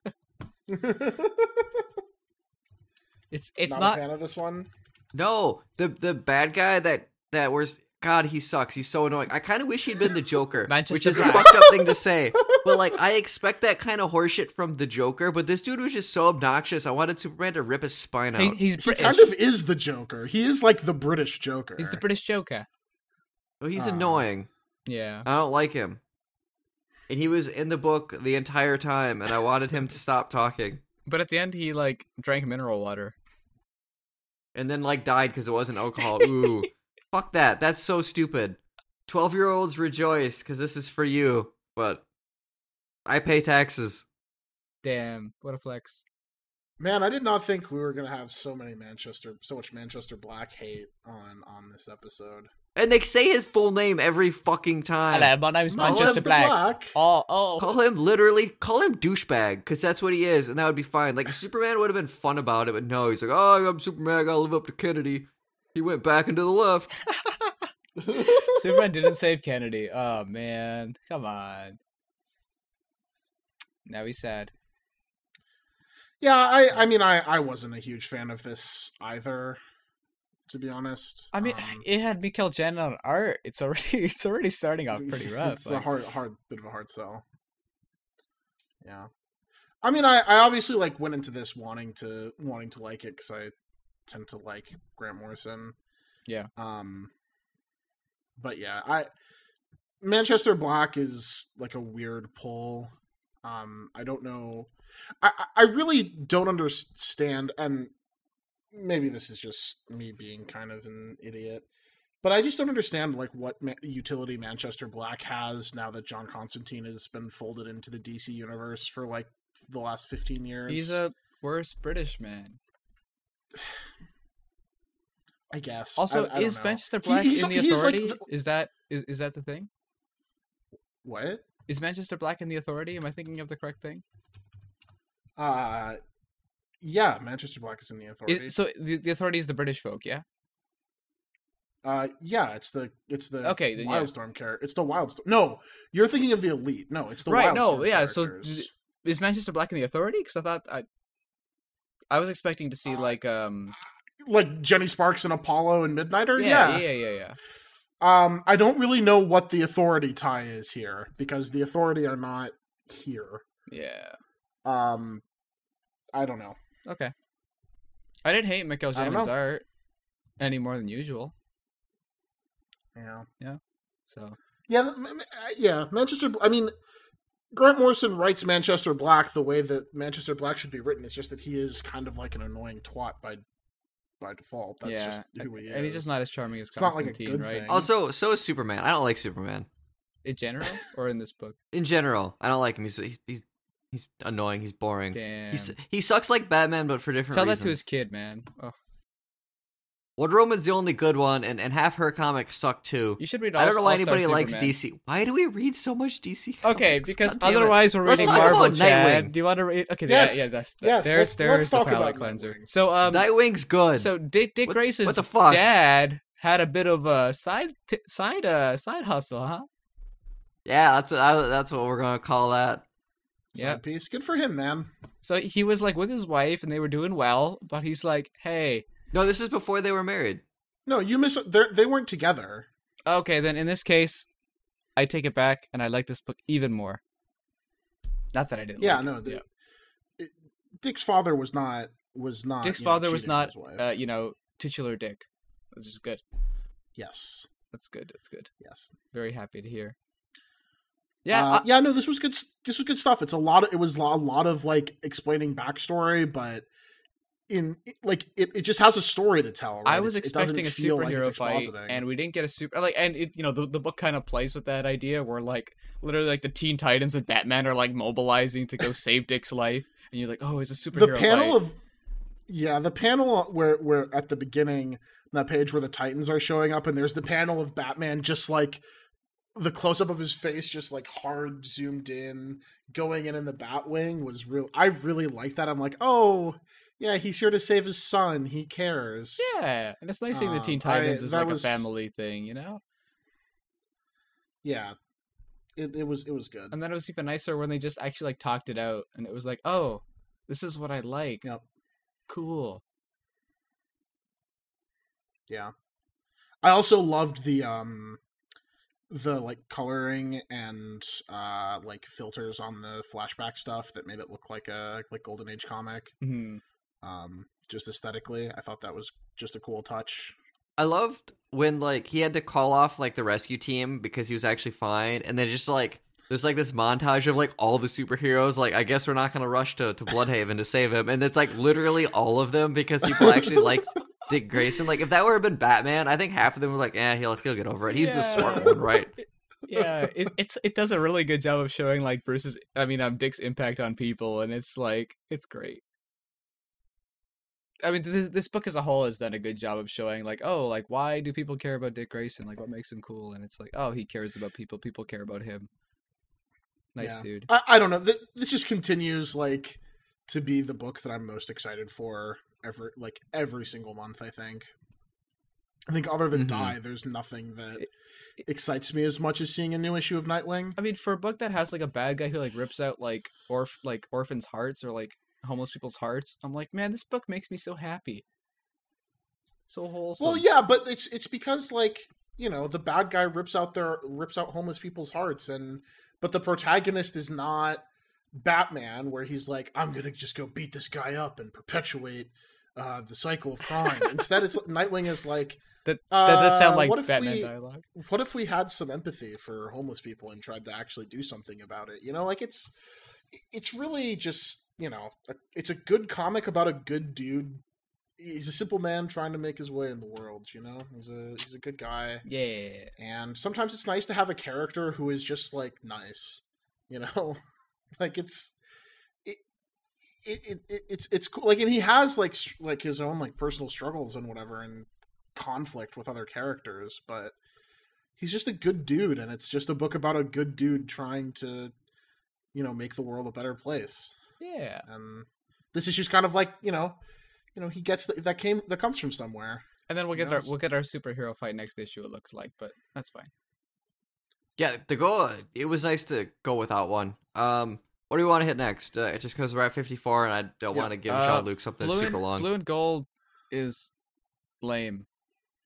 It's it's not, not, a fan of this one. No, the the bad guy that that was God, he sucks. He's so annoying. I kind of wish he'd been the Joker, Manchester which is a Black. fucked up thing to say. But like, I expect that kind of horseshit from the Joker. But this dude was just so obnoxious. I wanted Superman to rip his spine out. he, he's He British. kind of is the Joker. He is like the British Joker. He's the British Joker. Oh, he's Uh, annoying. Yeah. I don't like him. And he was in the book the entire time, and I wanted him to stop talking. But at the end, he like drank mineral water. And then like died because it wasn't alcohol. Ooh, fuck that. That's so stupid. Twelve-year-olds rejoice because this is for you. But I pay taxes. Damn, what a flex. Man, I did not think we were gonna have so many Manchester, so much Manchester Black hate on on this episode. And they say his full name every fucking time. my name's Manchester Manchester Black. Oh, oh. Call him literally, call him douchebag, because that's what he is, and that would be fine. Like, Superman would have been fun about it, but no, he's like, oh, I'm Superman, I gotta live up to Kennedy. He went back into the left. Superman didn't save Kennedy. Oh man, come on. Now he's sad. Yeah, I I mean I I wasn't a huge fan of this either, to be honest. I mean, Um, it had Mikael Jen on art. It's already it's already starting off pretty rough. It's a like- hard hard bit of a hard sell. Yeah. I mean, I, I obviously like went into this wanting to wanting to like it because I tend to like Grant Morrison. Yeah. Um. But yeah, I Manchester Black is like a weird pull. Um, I don't know. I I I really don't understand, and maybe this is just me being kind of an idiot, but I just don't understand like what ma- utility Manchester Black has now that John Constantine has been folded into the D C universe for like the last fifteen years. He's a worse British man. I guess. Also, I, I don't is know. Manchester He- Black he's- in the he's, like, Authority? the- Is that is is that the thing? What? Is Manchester Black in the Authority? Am I thinking of the correct thing? Uh, yeah, Manchester Black is in the Authority. Is, so the, the Authority is the British folk, yeah? Uh, yeah, it's the it's the Okay, then yeah. Wildstorm character. It's the Wildstorm. No, you're thinking of the Elite. No, it's the Right, Wildstorm no, yeah, so characters. d- Is Manchester Black in the Authority? Because I thought I, I was expecting to see Uh, like um like Jenny Sparks and Apollo and Midnighter. yeah Yeah, yeah yeah yeah. Um, I don't really know what the Authority tie is here because the Authority are not here. Yeah. Um, I don't know. Okay. I didn't hate Mikael I don't Jamin's know. art any more than usual. Yeah. So Yeah, th- m- m- uh, yeah. Manchester. I mean, Grant Morrison writes Manchester Black the way that Manchester Black should be written. It's just that he is kind of like an annoying twat by by default. That's yeah, just who he is. and he's just not as charming as It's not like a Constantine, good right? thing. Also, so is Superman. I don't like Superman In general, or in this book? in general. I don't like him. He's he's he's, he's annoying. He's boring. Damn. He's he sucks like Batman, but for different Tell reasons. that to his kid, man. Oh, Wonder Woman's the only good one, and, and half her comics suck too. you should read. I don't know why All-Star anybody likes Superman. D C. Why do we read so much D C? Okay, comics? because God damn it. otherwise we're Let's reading talk Marvel. about Chad, Nightwing. do you want to read? Okay, Yes, yeah, yeah, that's yes, there's let's- there's let's the talk palate about cleanser. Nightwing. So um, Nightwing's good. so Dick Dick What- Grayson's what the fuck? dad had a bit of a side t- side uh side hustle, huh? yeah, that's what I, that's what we're gonna call that. Yeah. Side piece. Good for him, man. So he was like with his wife, and they were doing well, but he's like, hey. No, this is before they were married. No, you miss. they're- They weren't together. Okay, then in this case, I take it back, and I like this book even more. Not that I didn't. Yeah, like no. it. The, yeah. it- Dick's father was not. Was not. Dick's you know, father was cheating on not, his wife. uh, you know, titular Dick. That's just good. yes. That's good. That's good. Yes. Very happy to hear. Yeah, Uh, uh, yeah. No, this was good. s- This was good stuff. It's a lot. Of, it was a lot of like explaining backstory, but in like it, it just has a story to tell. Right? I was It's- it doesn't expecting a feel like superhero it's fight, expositing. and we didn't get a super. Like, and it, you know, the the book kind of plays with that idea where like literally like the Teen Titans and Batman are like mobilizing to go save Dick's life, and you're like, oh, it's a superhero. the panel fight. of yeah, the panel where where at the beginning that page where the Titans are showing up, and there's the panel of Batman just like the close up of his face, just like hard zoomed in, going in in the Batwing was real. I really liked that. I'm like, oh. Yeah, he's here to save his son. He cares. Yeah, and it's nice seeing the Teen Um, I- Titans as that like was- a family thing, you know. Yeah. It it was it was good. And then it was even nicer when they just actually like talked it out, and it was like, oh, this is what I like. Yep. Cool. Yeah. I also loved the um the like coloring and uh like filters on the flashback stuff that made it look like a like Golden Age comic. Mhm. Um just aesthetically, I thought that was just a cool touch. I loved when like he had to call off like the rescue team because he was actually fine, and then just like there's like this montage of like all the superheroes. Like, I guess we're not gonna rush to to Bloodhaven to save him, and it's like literally all of them because people actually like Dick Grayson. Like, if that would have been Batman, I think half of them were like, "Eh, he'll he'll get over it. He's the Yeah. smart one, right?" Yeah, it, it's it does a really good job of showing like Bruce's, I mean, um, Dick's impact on people, and it's like it's great. I mean, th- this book as a whole has done a good job of showing like, oh, like why do people care about Dick Grayson? Like, what makes him cool? And it's like, oh, he cares about people. People care about him. Nice Yeah. dude. I, I don't know. Th- This just continues like to be the book that I'm most excited for every like every single month, I think. I think other than Mhm. Die, there's nothing that excites me as much as seeing a new issue of Nightwing. I mean, for a book that has like a bad guy who like rips out like orf like orphans' hearts or like homeless people's hearts, I'm like, man, this book makes me so happy, so wholesome. Well, yeah, but it's it's because like, you know, the bad guy rips out their rips out homeless people's hearts, and but the protagonist is not Batman, where he's like, I'm gonna just go beat this guy up and perpetuate uh, the cycle of crime. Instead, it's Nightwing is like, that that does sound uh, like what if Batman we- dialogue. what if we had some empathy for homeless people and tried to actually do something about it? You know, like it's it's really just, you know, a, it's a good comic about a good dude. He's a simple man trying to make his way in the world, you know? He's a he's a good guy. Yeah. And sometimes it's nice to have a character who is just like nice, you know? Like it's it, it, it, it it's it's cool. Like, and he has like str- like his own like personal struggles and whatever and conflict with other characters, but he's just a good dude, and it's just a book about a good dude trying to, you know, make the world a better place. Yeah. And this issue's kind of like, you know, you know, he gets the, that came that comes from somewhere. And then we'll get No, our it's- we'll get our superhero fight next issue. It looks like, but that's fine. Yeah, the go. It was nice to go without one. Um, what do we want to hit next? Uh, just because we're at fifty-four, and I don't Yeah, want to give uh, Sean Luke something Blue super and, long. Blue and Gold is lame.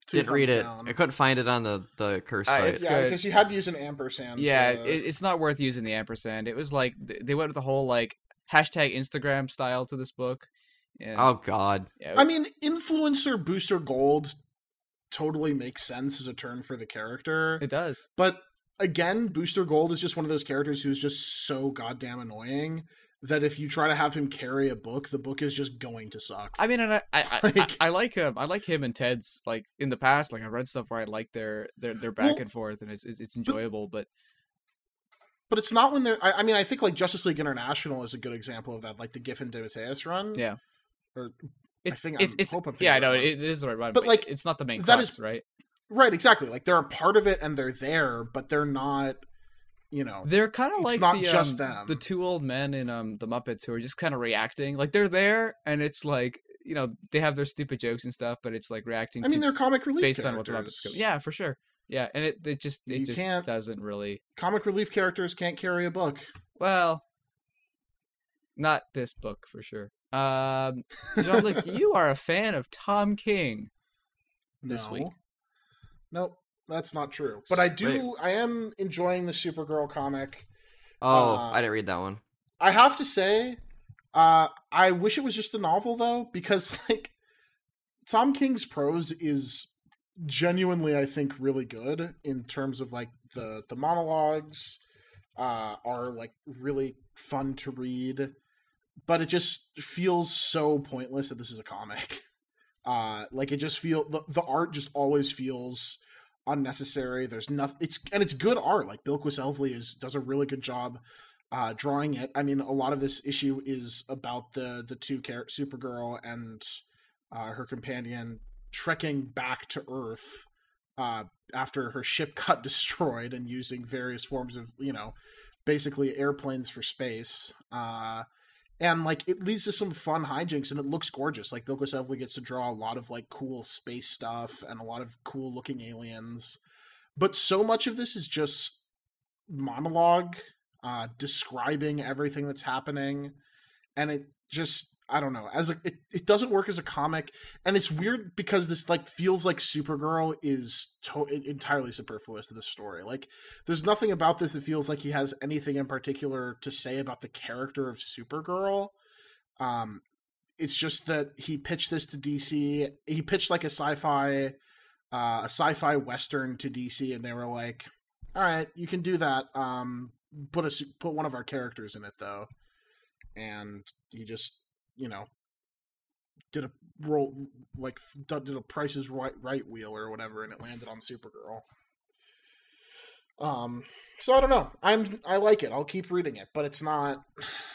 Two Didn't read thumbs it. down. I couldn't find it on the the curse Uh, site. it's Yeah, good. because you had to use an ampersand. Yeah, to... it, it's not worth using the ampersand. It was like th- they went with the whole like hashtag Instagram style to this book. And, Oh God. yeah, I mean, influencer booster gold totally makes sense as a turn for the character. it does. But again, Booster Gold is just one of those characters who's just so goddamn annoying that if you try to have him carry a book, the book is just going to suck. I mean, and I I, I, Like- I, I like him. I like him and Ted's. Like in the past, like I read stuff where I like their their their back Well, and forth, and it's it's, it's enjoyable. But But it's not when they're. I, I mean, I think like Justice League International is a good example of that, like the Giffen de Mateus run. yeah, Or it's think it's, I'm- it's hope I'm yeah, I thinking know of it it, it is the right one, But, but like, it's not the main that crux, is- right? right, exactly. Like they're a part of it and they're there, but they're not. You know, They're kind of It's like not the, just um, them. the two old men in um the Muppets who are just kind of reacting. Like they're there, and it's like you know they have their stupid jokes and stuff, but it's like reacting. I mean, to, they're comic relief based characters. on what the Muppets go. Yeah, for sure. Yeah, and it it just it You just can't- doesn't really. Comic relief characters can't carry a book. Well, not this book for sure. Um, Jean-Luc, you are a fan of Tom King. This no. week. Nope, that's not true. But I do. Wait. I am enjoying the Supergirl comic. Oh, Uh, I didn't read that one. I have to say, uh, I wish it was just a novel though, because like Tom King's prose is genuinely, I think, really good in terms of like the the monologues uh, are like really fun to read, but it just feels so pointless that this is a comic. Uh, like it just feel the, the art just always feels unnecessary. There's nothing. It's and it's good art. Like Bilquis Elvely is does a really good job uh, drawing it. I mean, a lot of this issue is about the the two char- Supergirl and uh, her companion trekking back to Earth uh, after her ship got destroyed and using various forms of you know basically airplanes for space. Uh, and like it leads to some fun hijinks, and it looks gorgeous. Like Bilquis Evely gets to draw a lot of like cool space stuff and a lot of cool looking aliens, but so much of this is just monologue, uh, describing everything that's happening, and it just I don't know. As a, it, it doesn't work as a comic, and it's weird because this like feels like Supergirl is to- entirely superfluous to the story. Like, there's nothing about this that feels like he has anything in particular to say about the character of Supergirl. Um, it's just that he pitched this to D C. He pitched like a sci-fi, uh, a sci-fi western to D C, and they were like, "All right, you can do that. Um, put a su- put one of our characters in it, though." And he just you know, did a roll like did a Price's Right right wheel or whatever, and it landed on Supergirl. Um, so I don't know. I'm I like it. I'll keep reading it, but it's not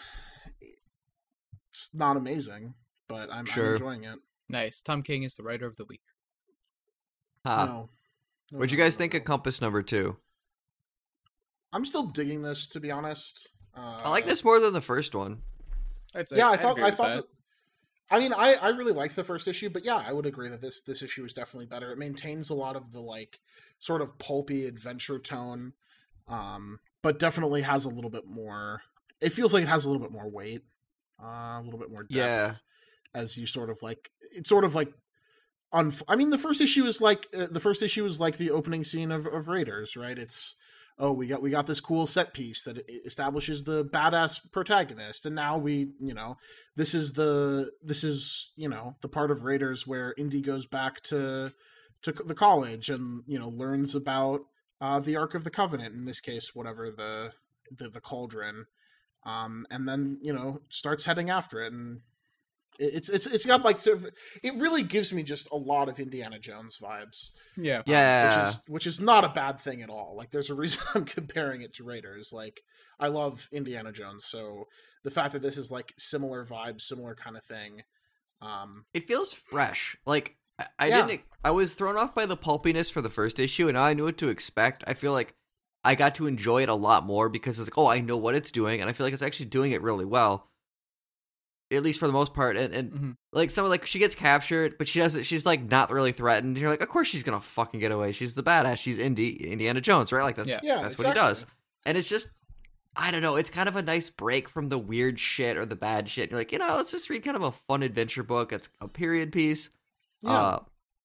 it's not amazing. But I'm, Sure. I'm enjoying it. Nice. Tom King is the writer of the week. Huh. No. No, What'd you no, guys no, think no. of Compass number two? I'm still digging this, to be honest. Uh, I like this more than the first one. I'd say, Yeah, I I'd thought agree I with thought that. that. I mean, I, I really liked the first issue, but yeah, I would agree that this this issue is definitely better. It maintains a lot of the like sort of pulpy adventure tone, um, but definitely has a little bit more. It feels like it has a little bit more weight, uh, a little bit more depth. Yeah. As you sort of like, it's sort of like. Unf- I mean, the first issue is like uh, the first issue is like the opening scene of, of Raiders, right? It's oh, we got we got this cool set piece that establishes the badass protagonist, and now we, you know, this is the this is you know the part of Raiders where Indy goes back to to the college and you know learns about uh, the Ark of the Covenant, in this case, whatever the the, the cauldron, um, and then you know starts heading after it, and it's it's it's got like sort of, it really gives me just a lot of Indiana Jones vibes. Yeah. Yeah. Which is which is not a bad thing at all. Like there's a reason I'm comparing it to Raiders. Like I love Indiana Jones, so the fact that this is like similar vibes, similar kind of thing. Um It feels fresh. Like I, I Yeah. didn't. I was thrown off by the pulpiness for the first issue, and now I knew what to expect. I feel like I got to enjoy it a lot more because it's like, oh, I know what it's doing, and I feel like it's actually doing it really well. At least for the most part, and, and Mhm. like someone like she gets captured, but she doesn't. She's like not really threatened. And you're like, of course she's gonna fucking get away. She's the badass. She's Indy Indiana Jones, right? Like that's Yeah. Yeah, that's exactly. what he does. And it's just, I don't know. It's kind of a nice break from the weird shit or the bad shit. You're like, you know, let's just read kind of a fun adventure book. It's a period piece. Yeah. Uh,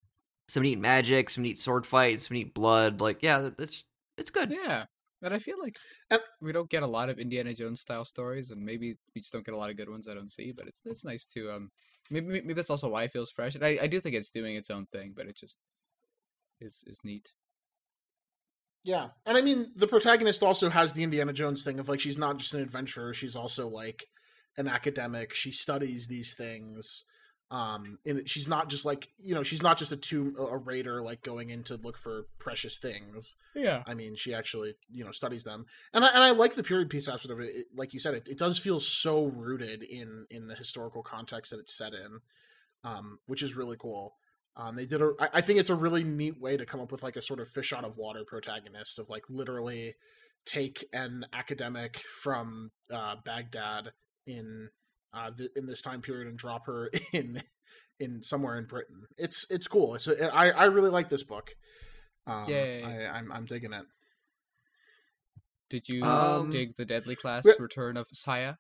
some neat magic, some neat sword fights, some neat blood. Like, yeah, it's it's good. Yeah, and I feel like And- we don't get a lot of Indiana Jones style stories, and maybe we just don't get a lot of good ones I don't see. But it's it's nice to um maybe maybe that's also why it feels fresh. And I, I do think it's doing its own thing, but it just is is neat. Yeah. And I mean, the protagonist also has the Indiana Jones thing of like, she's not just an adventurer. She's also like an academic. She studies these things. Um, and she's not just like, you know, she's not just a tomb, a raider, like going in to look for precious things. Yeah. I mean, she actually, you know, studies them. And I, and I like the period piece aspect of it. It like you said, it, it does feel so rooted in, in the historical context that it's set in, um, which is really cool. Um, they did a, I think it's a really neat way to come up with like a sort of fish out of water protagonist of like literally take an academic from uh, Baghdad in uh, th- in this time period and drop her in in somewhere in Britain. It's it's cool. It's a, I I really like this book. Um, Yay. I, I'm I'm digging it. Did you Um, dig the Deadly Class Re- Return of Saya?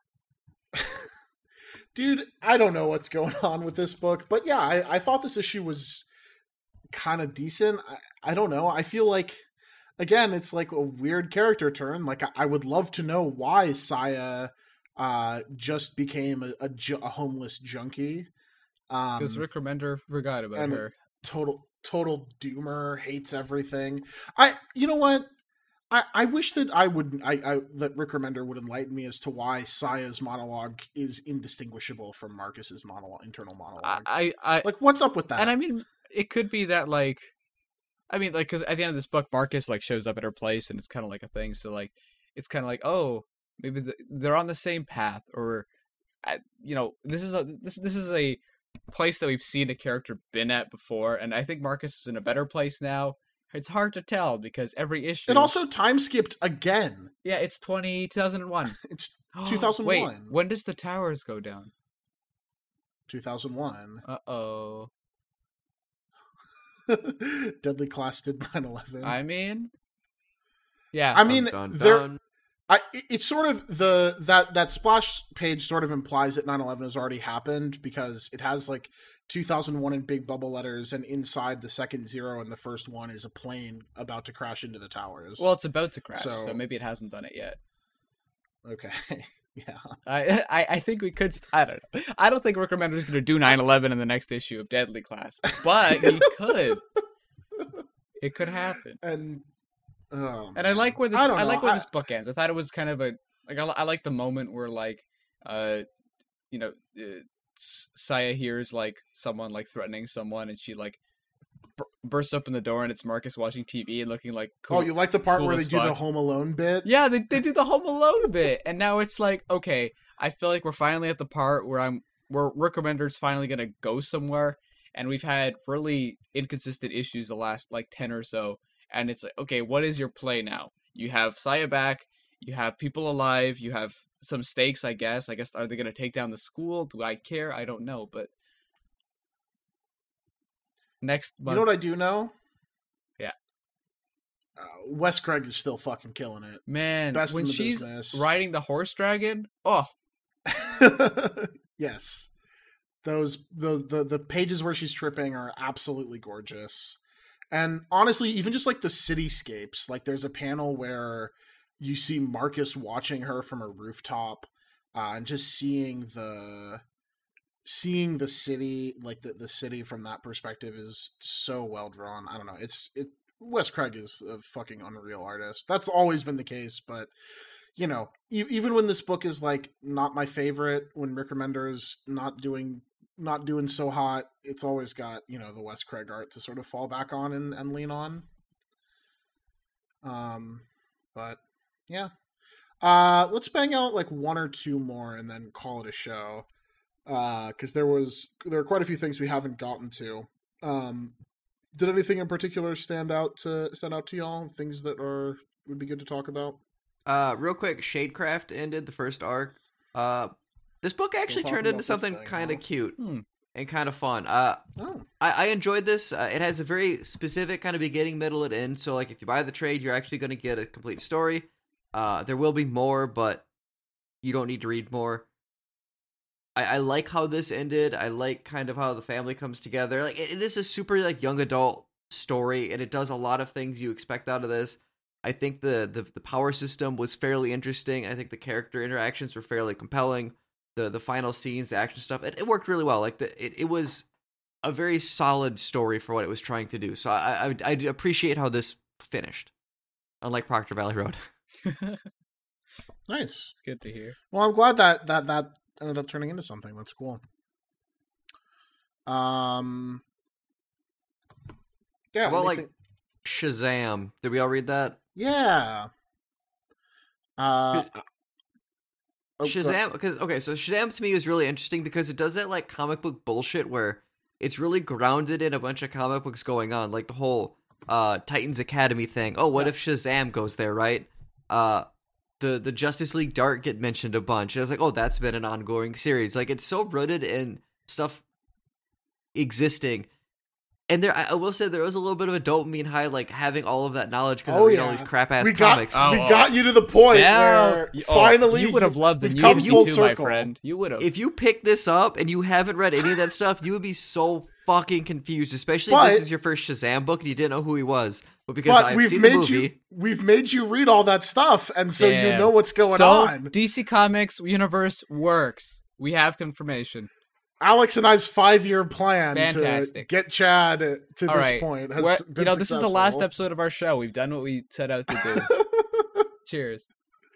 Dude, I don't know what's going on with this book, but yeah, I, I thought this issue was kind of decent. I, I don't know. I feel like, again, it's like a weird character turn. Like, I, I would love to know why Saya uh, just became a, a, ju- a homeless junkie. Because Um, Rick Remender forgot about and- her. total total doomer, hates everything. I you know what? I, I wish that I would I, I that Rick Remender would enlighten me as to why Saya's monologue is indistinguishable from Marcus's monologue, internal monologue. I, I, I like, what's up with that? and I mean, it could be that like, I mean, like, because at the end of this book, Marcus like shows up at her place, and it's kind of like a thing. So like, it's kind of like, oh, maybe the, they're on the same path, or, I, you know, this is a this this is a place that we've seen a character been at before, and I think Marcus is in a better place now. It's hard to tell because every issue. it also time skipped again. yeah, it's twenty, two thousand one. It's two thousand Wait, one. when does the towers go down? two thousand one. Uh oh. Deadly Class did nine eleven. I mean, yeah. I mean, Dun, dun, there. dun. I, it- it's sort of the that that splash page sort of implies that nine eleven has already happened because it has like two thousand one in big bubble letters, and inside the second zero in the first one is a plane about to crash into the towers. Well, it's about to crash, so, So- maybe it hasn't done it yet. okay, yeah, I, I I think we could. St- I don't know. I don't think Rick Remender is going to do nine eleven in the next issue of Deadly Class, but he could. It could happen. and oh, And I like where this. I I, don't know. like where I- this book ends. I thought it was kind of a like. I, li- I like the moment where like, uh, you know, uh, S- Saya hears like someone like threatening someone, and she like bur- bursts open the door, and it's Marcus watching T V and looking like cool. Oh, you like the part cool where they as do the fuck. Home Alone bit? Yeah, they they do the Home Alone bit, and now it's like, okay, I feel like we're finally at the part where I'm where Rick Remender's finally gonna go somewhere, and we've had really inconsistent issues the last like ten or so, and it's like, okay, what is your play now? You have Saya back, you have people alive, you have some stakes, I guess. I guess are they gonna take down the school? Do I care? I don't know, but next month, You know what I do know? Yeah. Uh, Wes Craig is still fucking killing it. man, Best when in the she's business. riding the horse dragon, oh. Yes, those those the the pages where she's tripping are absolutely gorgeous, and honestly, even just like the cityscapes. Like, there's a panel where you see Marcus watching her from a rooftop, uh, and just seeing the seeing the city, like the the city from that perspective, is so well drawn. I don't know. It's it. Wes Craig is a fucking unreal artist. That's always been the case, but you know, e- even when this book is like not my favorite, when Rick Remender is not doing not doing so hot, it's always got, you know, the Wes Craig art to sort of fall back on and, and lean on. Um, but yeah, uh, let's bang out like one or two more and then call it a show. Uh, because there was there are quite a few things we haven't gotten to. Um, did anything in particular stand out to stand out to y'all? Things that are would be good to talk about. Uh, real quick, Shadecraft ended the first arc. Uh, this book actually talk turned about into this something thing, kind of huh? cute Hmm. and kind of fun. Uh, Oh, I, I enjoyed this. Uh, it has a very specific kind of beginning, middle, and end. So, like, if you buy the trade, you're actually going to get a complete story. Uh, there will be more, but you don't need to read more. I, I like how this ended. I like kind of how the family comes together. Like it, it is a super like young adult story, and it does a lot of things you expect out of this. I think the, the the power system was fairly interesting. I think the character interactions were fairly compelling. The the final scenes, the action stuff, it, it worked really well. Like the it, it was a very solid story for what it was trying to do. So I I, I appreciate how this finished, unlike Proctor Valley Road. Nice. Good to hear. Well, I'm glad that that that ended up turning into something. That's cool. Um. Yeah. Well, anything- like Shazam. Did we all read that? Yeah. Uh. oh, go- Shazam, because okay, so Shazam to me is really interesting because it does that like comic book bullshit where it's really grounded in a bunch of comic books going on, like the whole uh Titans Academy thing. Oh, what Yeah. if Shazam goes there, right? Uh the the Justice League Dark get mentioned a bunch. And I was like, oh, that's been an ongoing series. Like it's so rooted in stuff existing. And there, I I will say there was a little bit of a dopamine high, like having all of that knowledge because Oh, I read yeah. all these crap ass we got comics. Oh, we oh. got you to the point Now- where you- oh, finally you would have loved the we've new come too, full my circle. friend. You would have. If you pick this up and you haven't read any of that stuff, you would be so fucking confused, especially if But- this is your first Shazam book and you didn't know who he was. But because But I've we've seen the made movie, you we've made you read all that stuff, and so you Damn. know what's going so, on. D C Comics universe works. We have confirmation. Alex and I's five year plan to Fantastic. get Chad to this All right. point has We're- been you know, this is the last successful. episode of our show. We've done what we set out to do. Cheers.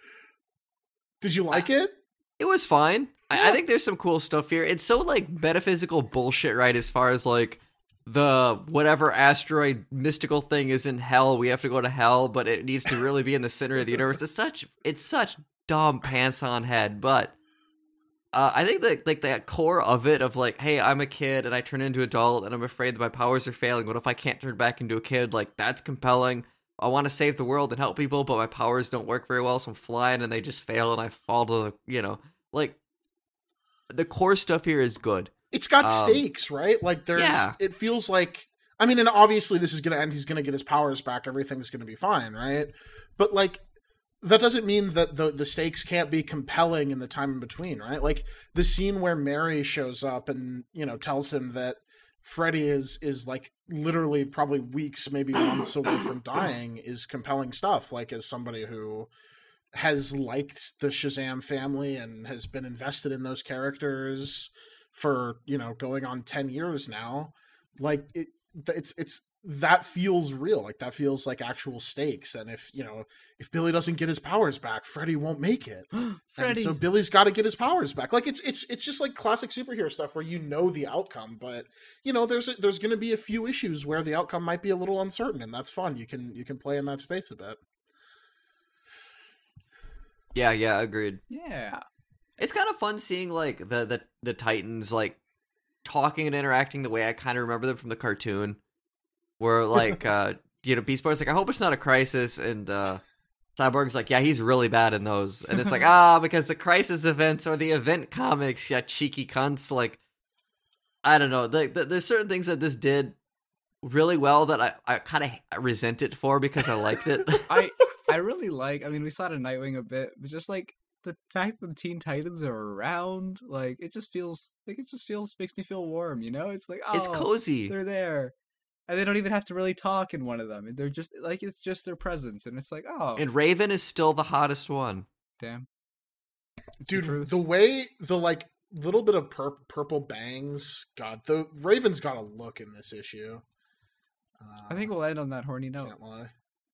Did you like it? it was fine. I, I Yeah. think there's some cool stuff here. It's so like metaphysical bullshit, right? As far as like the whatever asteroid mystical thing is in hell, we have to go to hell, but it needs to really be in the center of the universe. It's such it's such dumb pants on head, but uh, I think that like that core of it of like, hey, I'm a kid and I turn into adult and I'm afraid that my powers are failing. What if I can't turn back into a kid? Like that's compelling. I want to save the world and help people, but my powers don't work very well, so I'm flying and they just fail and I fall to the, you know, like the core stuff here is good. It's got Um, stakes, right? Like there's yeah. it feels like I mean, and obviously this is gonna end, he's gonna get his powers back, everything's gonna be fine, right? But like that doesn't mean that the the stakes can't be compelling in the time in between, right? Like the scene where Mary shows up and, you know, tells him that Freddy is is like literally probably weeks, maybe months away from dying is compelling stuff. Like as somebody who has liked the Shazam family and has been invested in those characters for, you know, going on ten years now, like it it's it's that feels real. Like that feels like actual stakes. And if, you know, if Billy doesn't get his powers back, Freddy won't make it. And Freddy. so Billy's got to get his powers back. Like it's it's it's just like classic superhero stuff where you know the outcome, but you know there's a, there's going to be a few issues where the outcome might be a little uncertain, and that's fun. You can you can play in that space a bit. Yeah, yeah, agreed. Yeah. It's kind of fun seeing like the the, the Titans like talking and interacting the way I kind of remember them from the cartoon, where like uh you know Beast Boy's like, I hope it's not a crisis, and uh Cyborg's like, yeah, he's really bad in those, and it's like, ah, because the crisis events are the event comics, yeah, cheeky cunts. Like, I don't know, the, the, there's certain things that this did really well that I, I kind of resent it for because I liked it. I I really like. I mean, we saw it in Nightwing a bit, but just like the fact that the Teen Titans are around, like it just feels like it just feels makes me feel warm. You know, it's like oh, It's cozy. they're there, and they don't even have to really talk in one of them. They're just like it's just their presence, and it's like oh, And Raven is still the hottest one. damn, it's Dude, the truth. the way the like little bit of pur- purple bangs, God, the Raven's got a look in this issue. Uh, I think we'll end on that horny note. can't lie.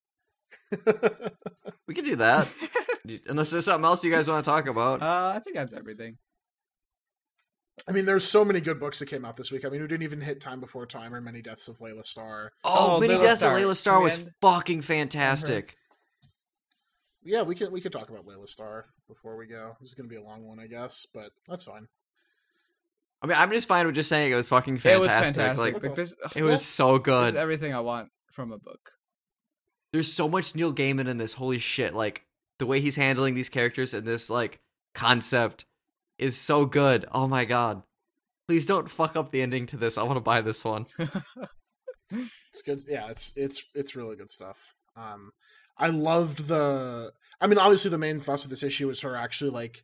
We could do that. Unless there's something else you guys want to talk about. Uh, I think that's everything. I mean, there's so many good books that came out this week. I mean, we didn't even hit Time Before Time or Many Deaths of Layla Starr. Oh, Oh, Mini Layla Deaths of Starr. Layla Starr was Should we end? fucking fantastic. Yeah, we can we could talk about Layla Starr before we go. This is going to be a long one, I guess, but that's fine. I mean, I'm just fine with just saying it was fucking It fantastic. was fantastic. Like, Like, this, it was so this is good. everything I want from a book. There's so much Neil Gaiman in this. Holy shit! Like the way he's handling these characters and this like concept is so good. Oh my god! Please don't fuck up the ending to this. I want to buy this one. It's good. Yeah, it's it's it's really good stuff. Um, I loved the. I mean, obviously, the main thrust of this issue is her actually like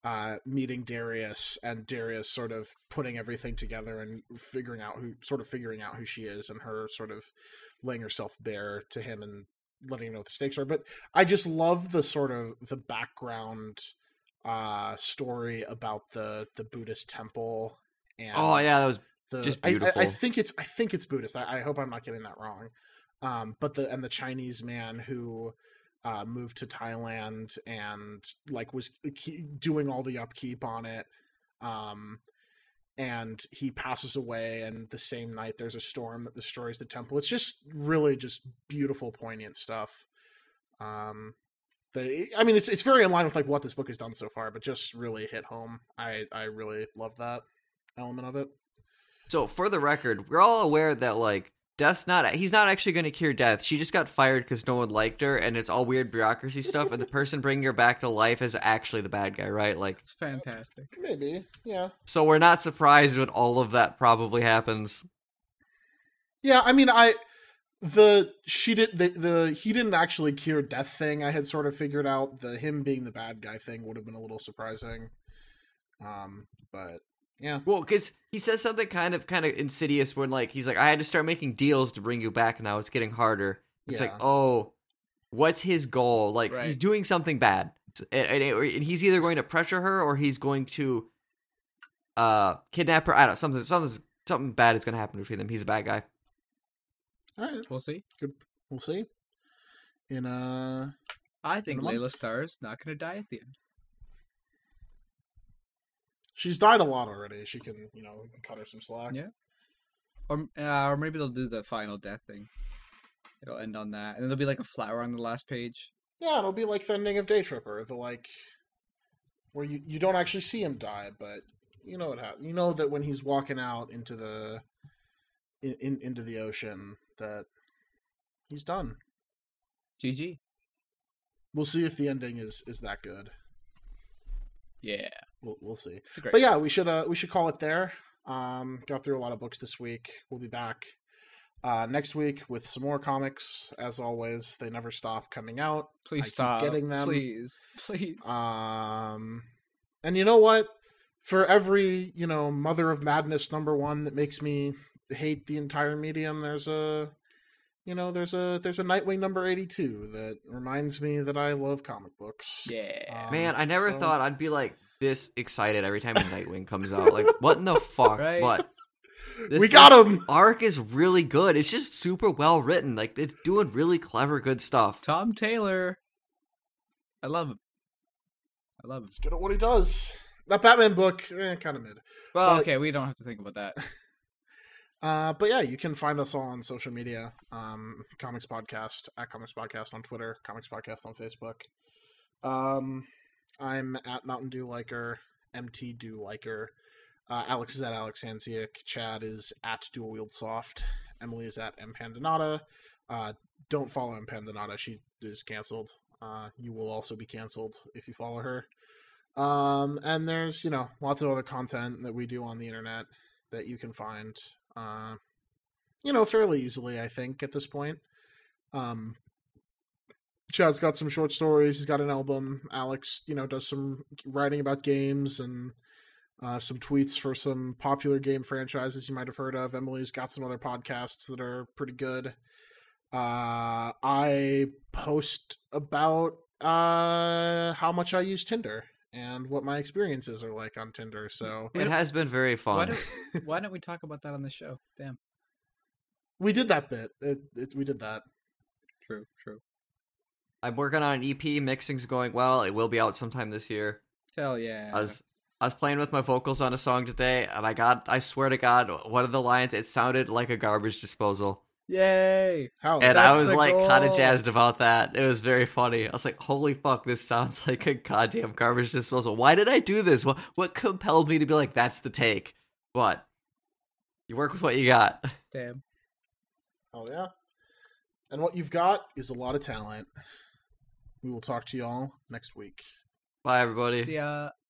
uh, meeting Darius and Darius sort of putting everything together and figuring out who, sort of figuring out who she is, and her sort of laying herself bare to him and letting him know what the stakes are. But I just love the sort of the background uh, story about the the Buddhist temple. And Oh yeah, that was the, just I- I, beautiful. I think it's I think it's Buddhist. I, I hope I'm not getting that wrong. Um, but the and the Chinese man who uh, moved to Thailand and like was ke- doing all the upkeep on it, um, and he passes away. And the same night, there's a storm that destroys the temple. It's just really just beautiful, poignant stuff. Um, that I mean, it's it's very in line with like what this book has done so far, but just really hit home. I I really love that element of it. So for the record, we're all aware that like Death's not he's not actually going to cure Death. She just got fired because no one liked her, and it's all weird bureaucracy stuff. And the person bringing her back to life is actually the bad guy, right? Like, It's fantastic. Maybe, yeah. so we're not surprised when all of that probably happens. Yeah, I mean, I the she did the the he didn't actually cure Death thing. I had sort of figured out. The him being the bad guy thing would have been a little surprising. Um, but yeah, Well, because he says something kind of kind of insidious when like he's like, I had to start making deals to bring you back. Now it's getting harder. It's like, Yeah. oh, what's his goal? Like Right. he's doing something bad, and, and, and he's either going to pressure her or he's going to uh kidnap her. I don't know, something something something bad is going to happen between them. He's a bad guy. all right, We'll see. good. We'll see. In uh, I think In a month. Layla Starr's not going to die at the end. she's died a lot already. She can, you know, we can cut her some slack. Yeah. Or uh, or maybe they'll do the final death thing. It'll end on that, and then there'll be like a flower on the last page. Yeah, it'll be like the ending of Day Tripper, the like where you, you don't actually see him die, but you know what happens. You know that when he's walking out into the in, in into the ocean, that he's done. G G. We'll see if the ending is is that good. Yeah, We'll we'll see. it's a great. But yeah, we should uh we should call it there. Um, got through a lot of books this week. We'll be back uh next week with some more comics. As always, they never stop coming out. Please I keep stop. getting them. Please, please. Um, and you know what? For every, you know, Mother of Madness number one that makes me hate the entire medium, there's a, you know, there's a there's a Nightwing number eighty-two that reminds me that I love comic books. yeah. Um, Man, I never so- thought I'd be like this excited every time a Nightwing comes out. Like, what in the fuck? Right. What? This, we got this him. arc is really good. It's just super well written. Like, it's doing really clever, good stuff. Tom Taylor. I love him. I love him. He's good at what he does. That Batman book, eh, kind of mid. Well, But- okay, we don't have to think about that. Uh, but yeah, you can find us all on social media. Um, Comics Podcast at Comics Podcast on Twitter, Comics Podcast on Facebook. Um, I'm at Mountain Dew Liker, M T Dew Liker. Uh, Alex is at Alex Hansiak. Chad is at Dual Wield Soft. Emily is at M Pandanata. Uh, don't follow M Pandanata. She is canceled. Uh, you will also be canceled if you follow her. Um, and there's, you know, lots of other content that we do on the internet that you can find, uh, you know, fairly easily, I think, at this point. Um, Chad's got some short stories. He's got an album. Alex, you know, does some writing about games and uh, some tweets for some popular game franchises you might have heard of. Emily's got some other podcasts that are pretty good. Uh, I post about uh, how much I use Tinder and what my experiences are like on Tinder. So It has been very Why fun. don't, why don't we talk about that on the show? Damn. we did that bit. It, it, we did that. True, true. I'm working on an E P. Mixing's going well. It will be out sometime this year. Hell yeah. I was I was playing with my vocals on a song today, and I got I swear to God, one of the lines it sounded like a garbage disposal, Yay! How? and that's I was the like kind of goal. jazzed about that. It was very funny. I was like, "Holy fuck, this sounds like a goddamn garbage disposal." Why did I do this? What what compelled me to be like, "That's the take"? What? You work with what you got. Damn. Oh yeah. And what you've got is a lot of talent. We will talk to you all next week. Bye, everybody. See ya.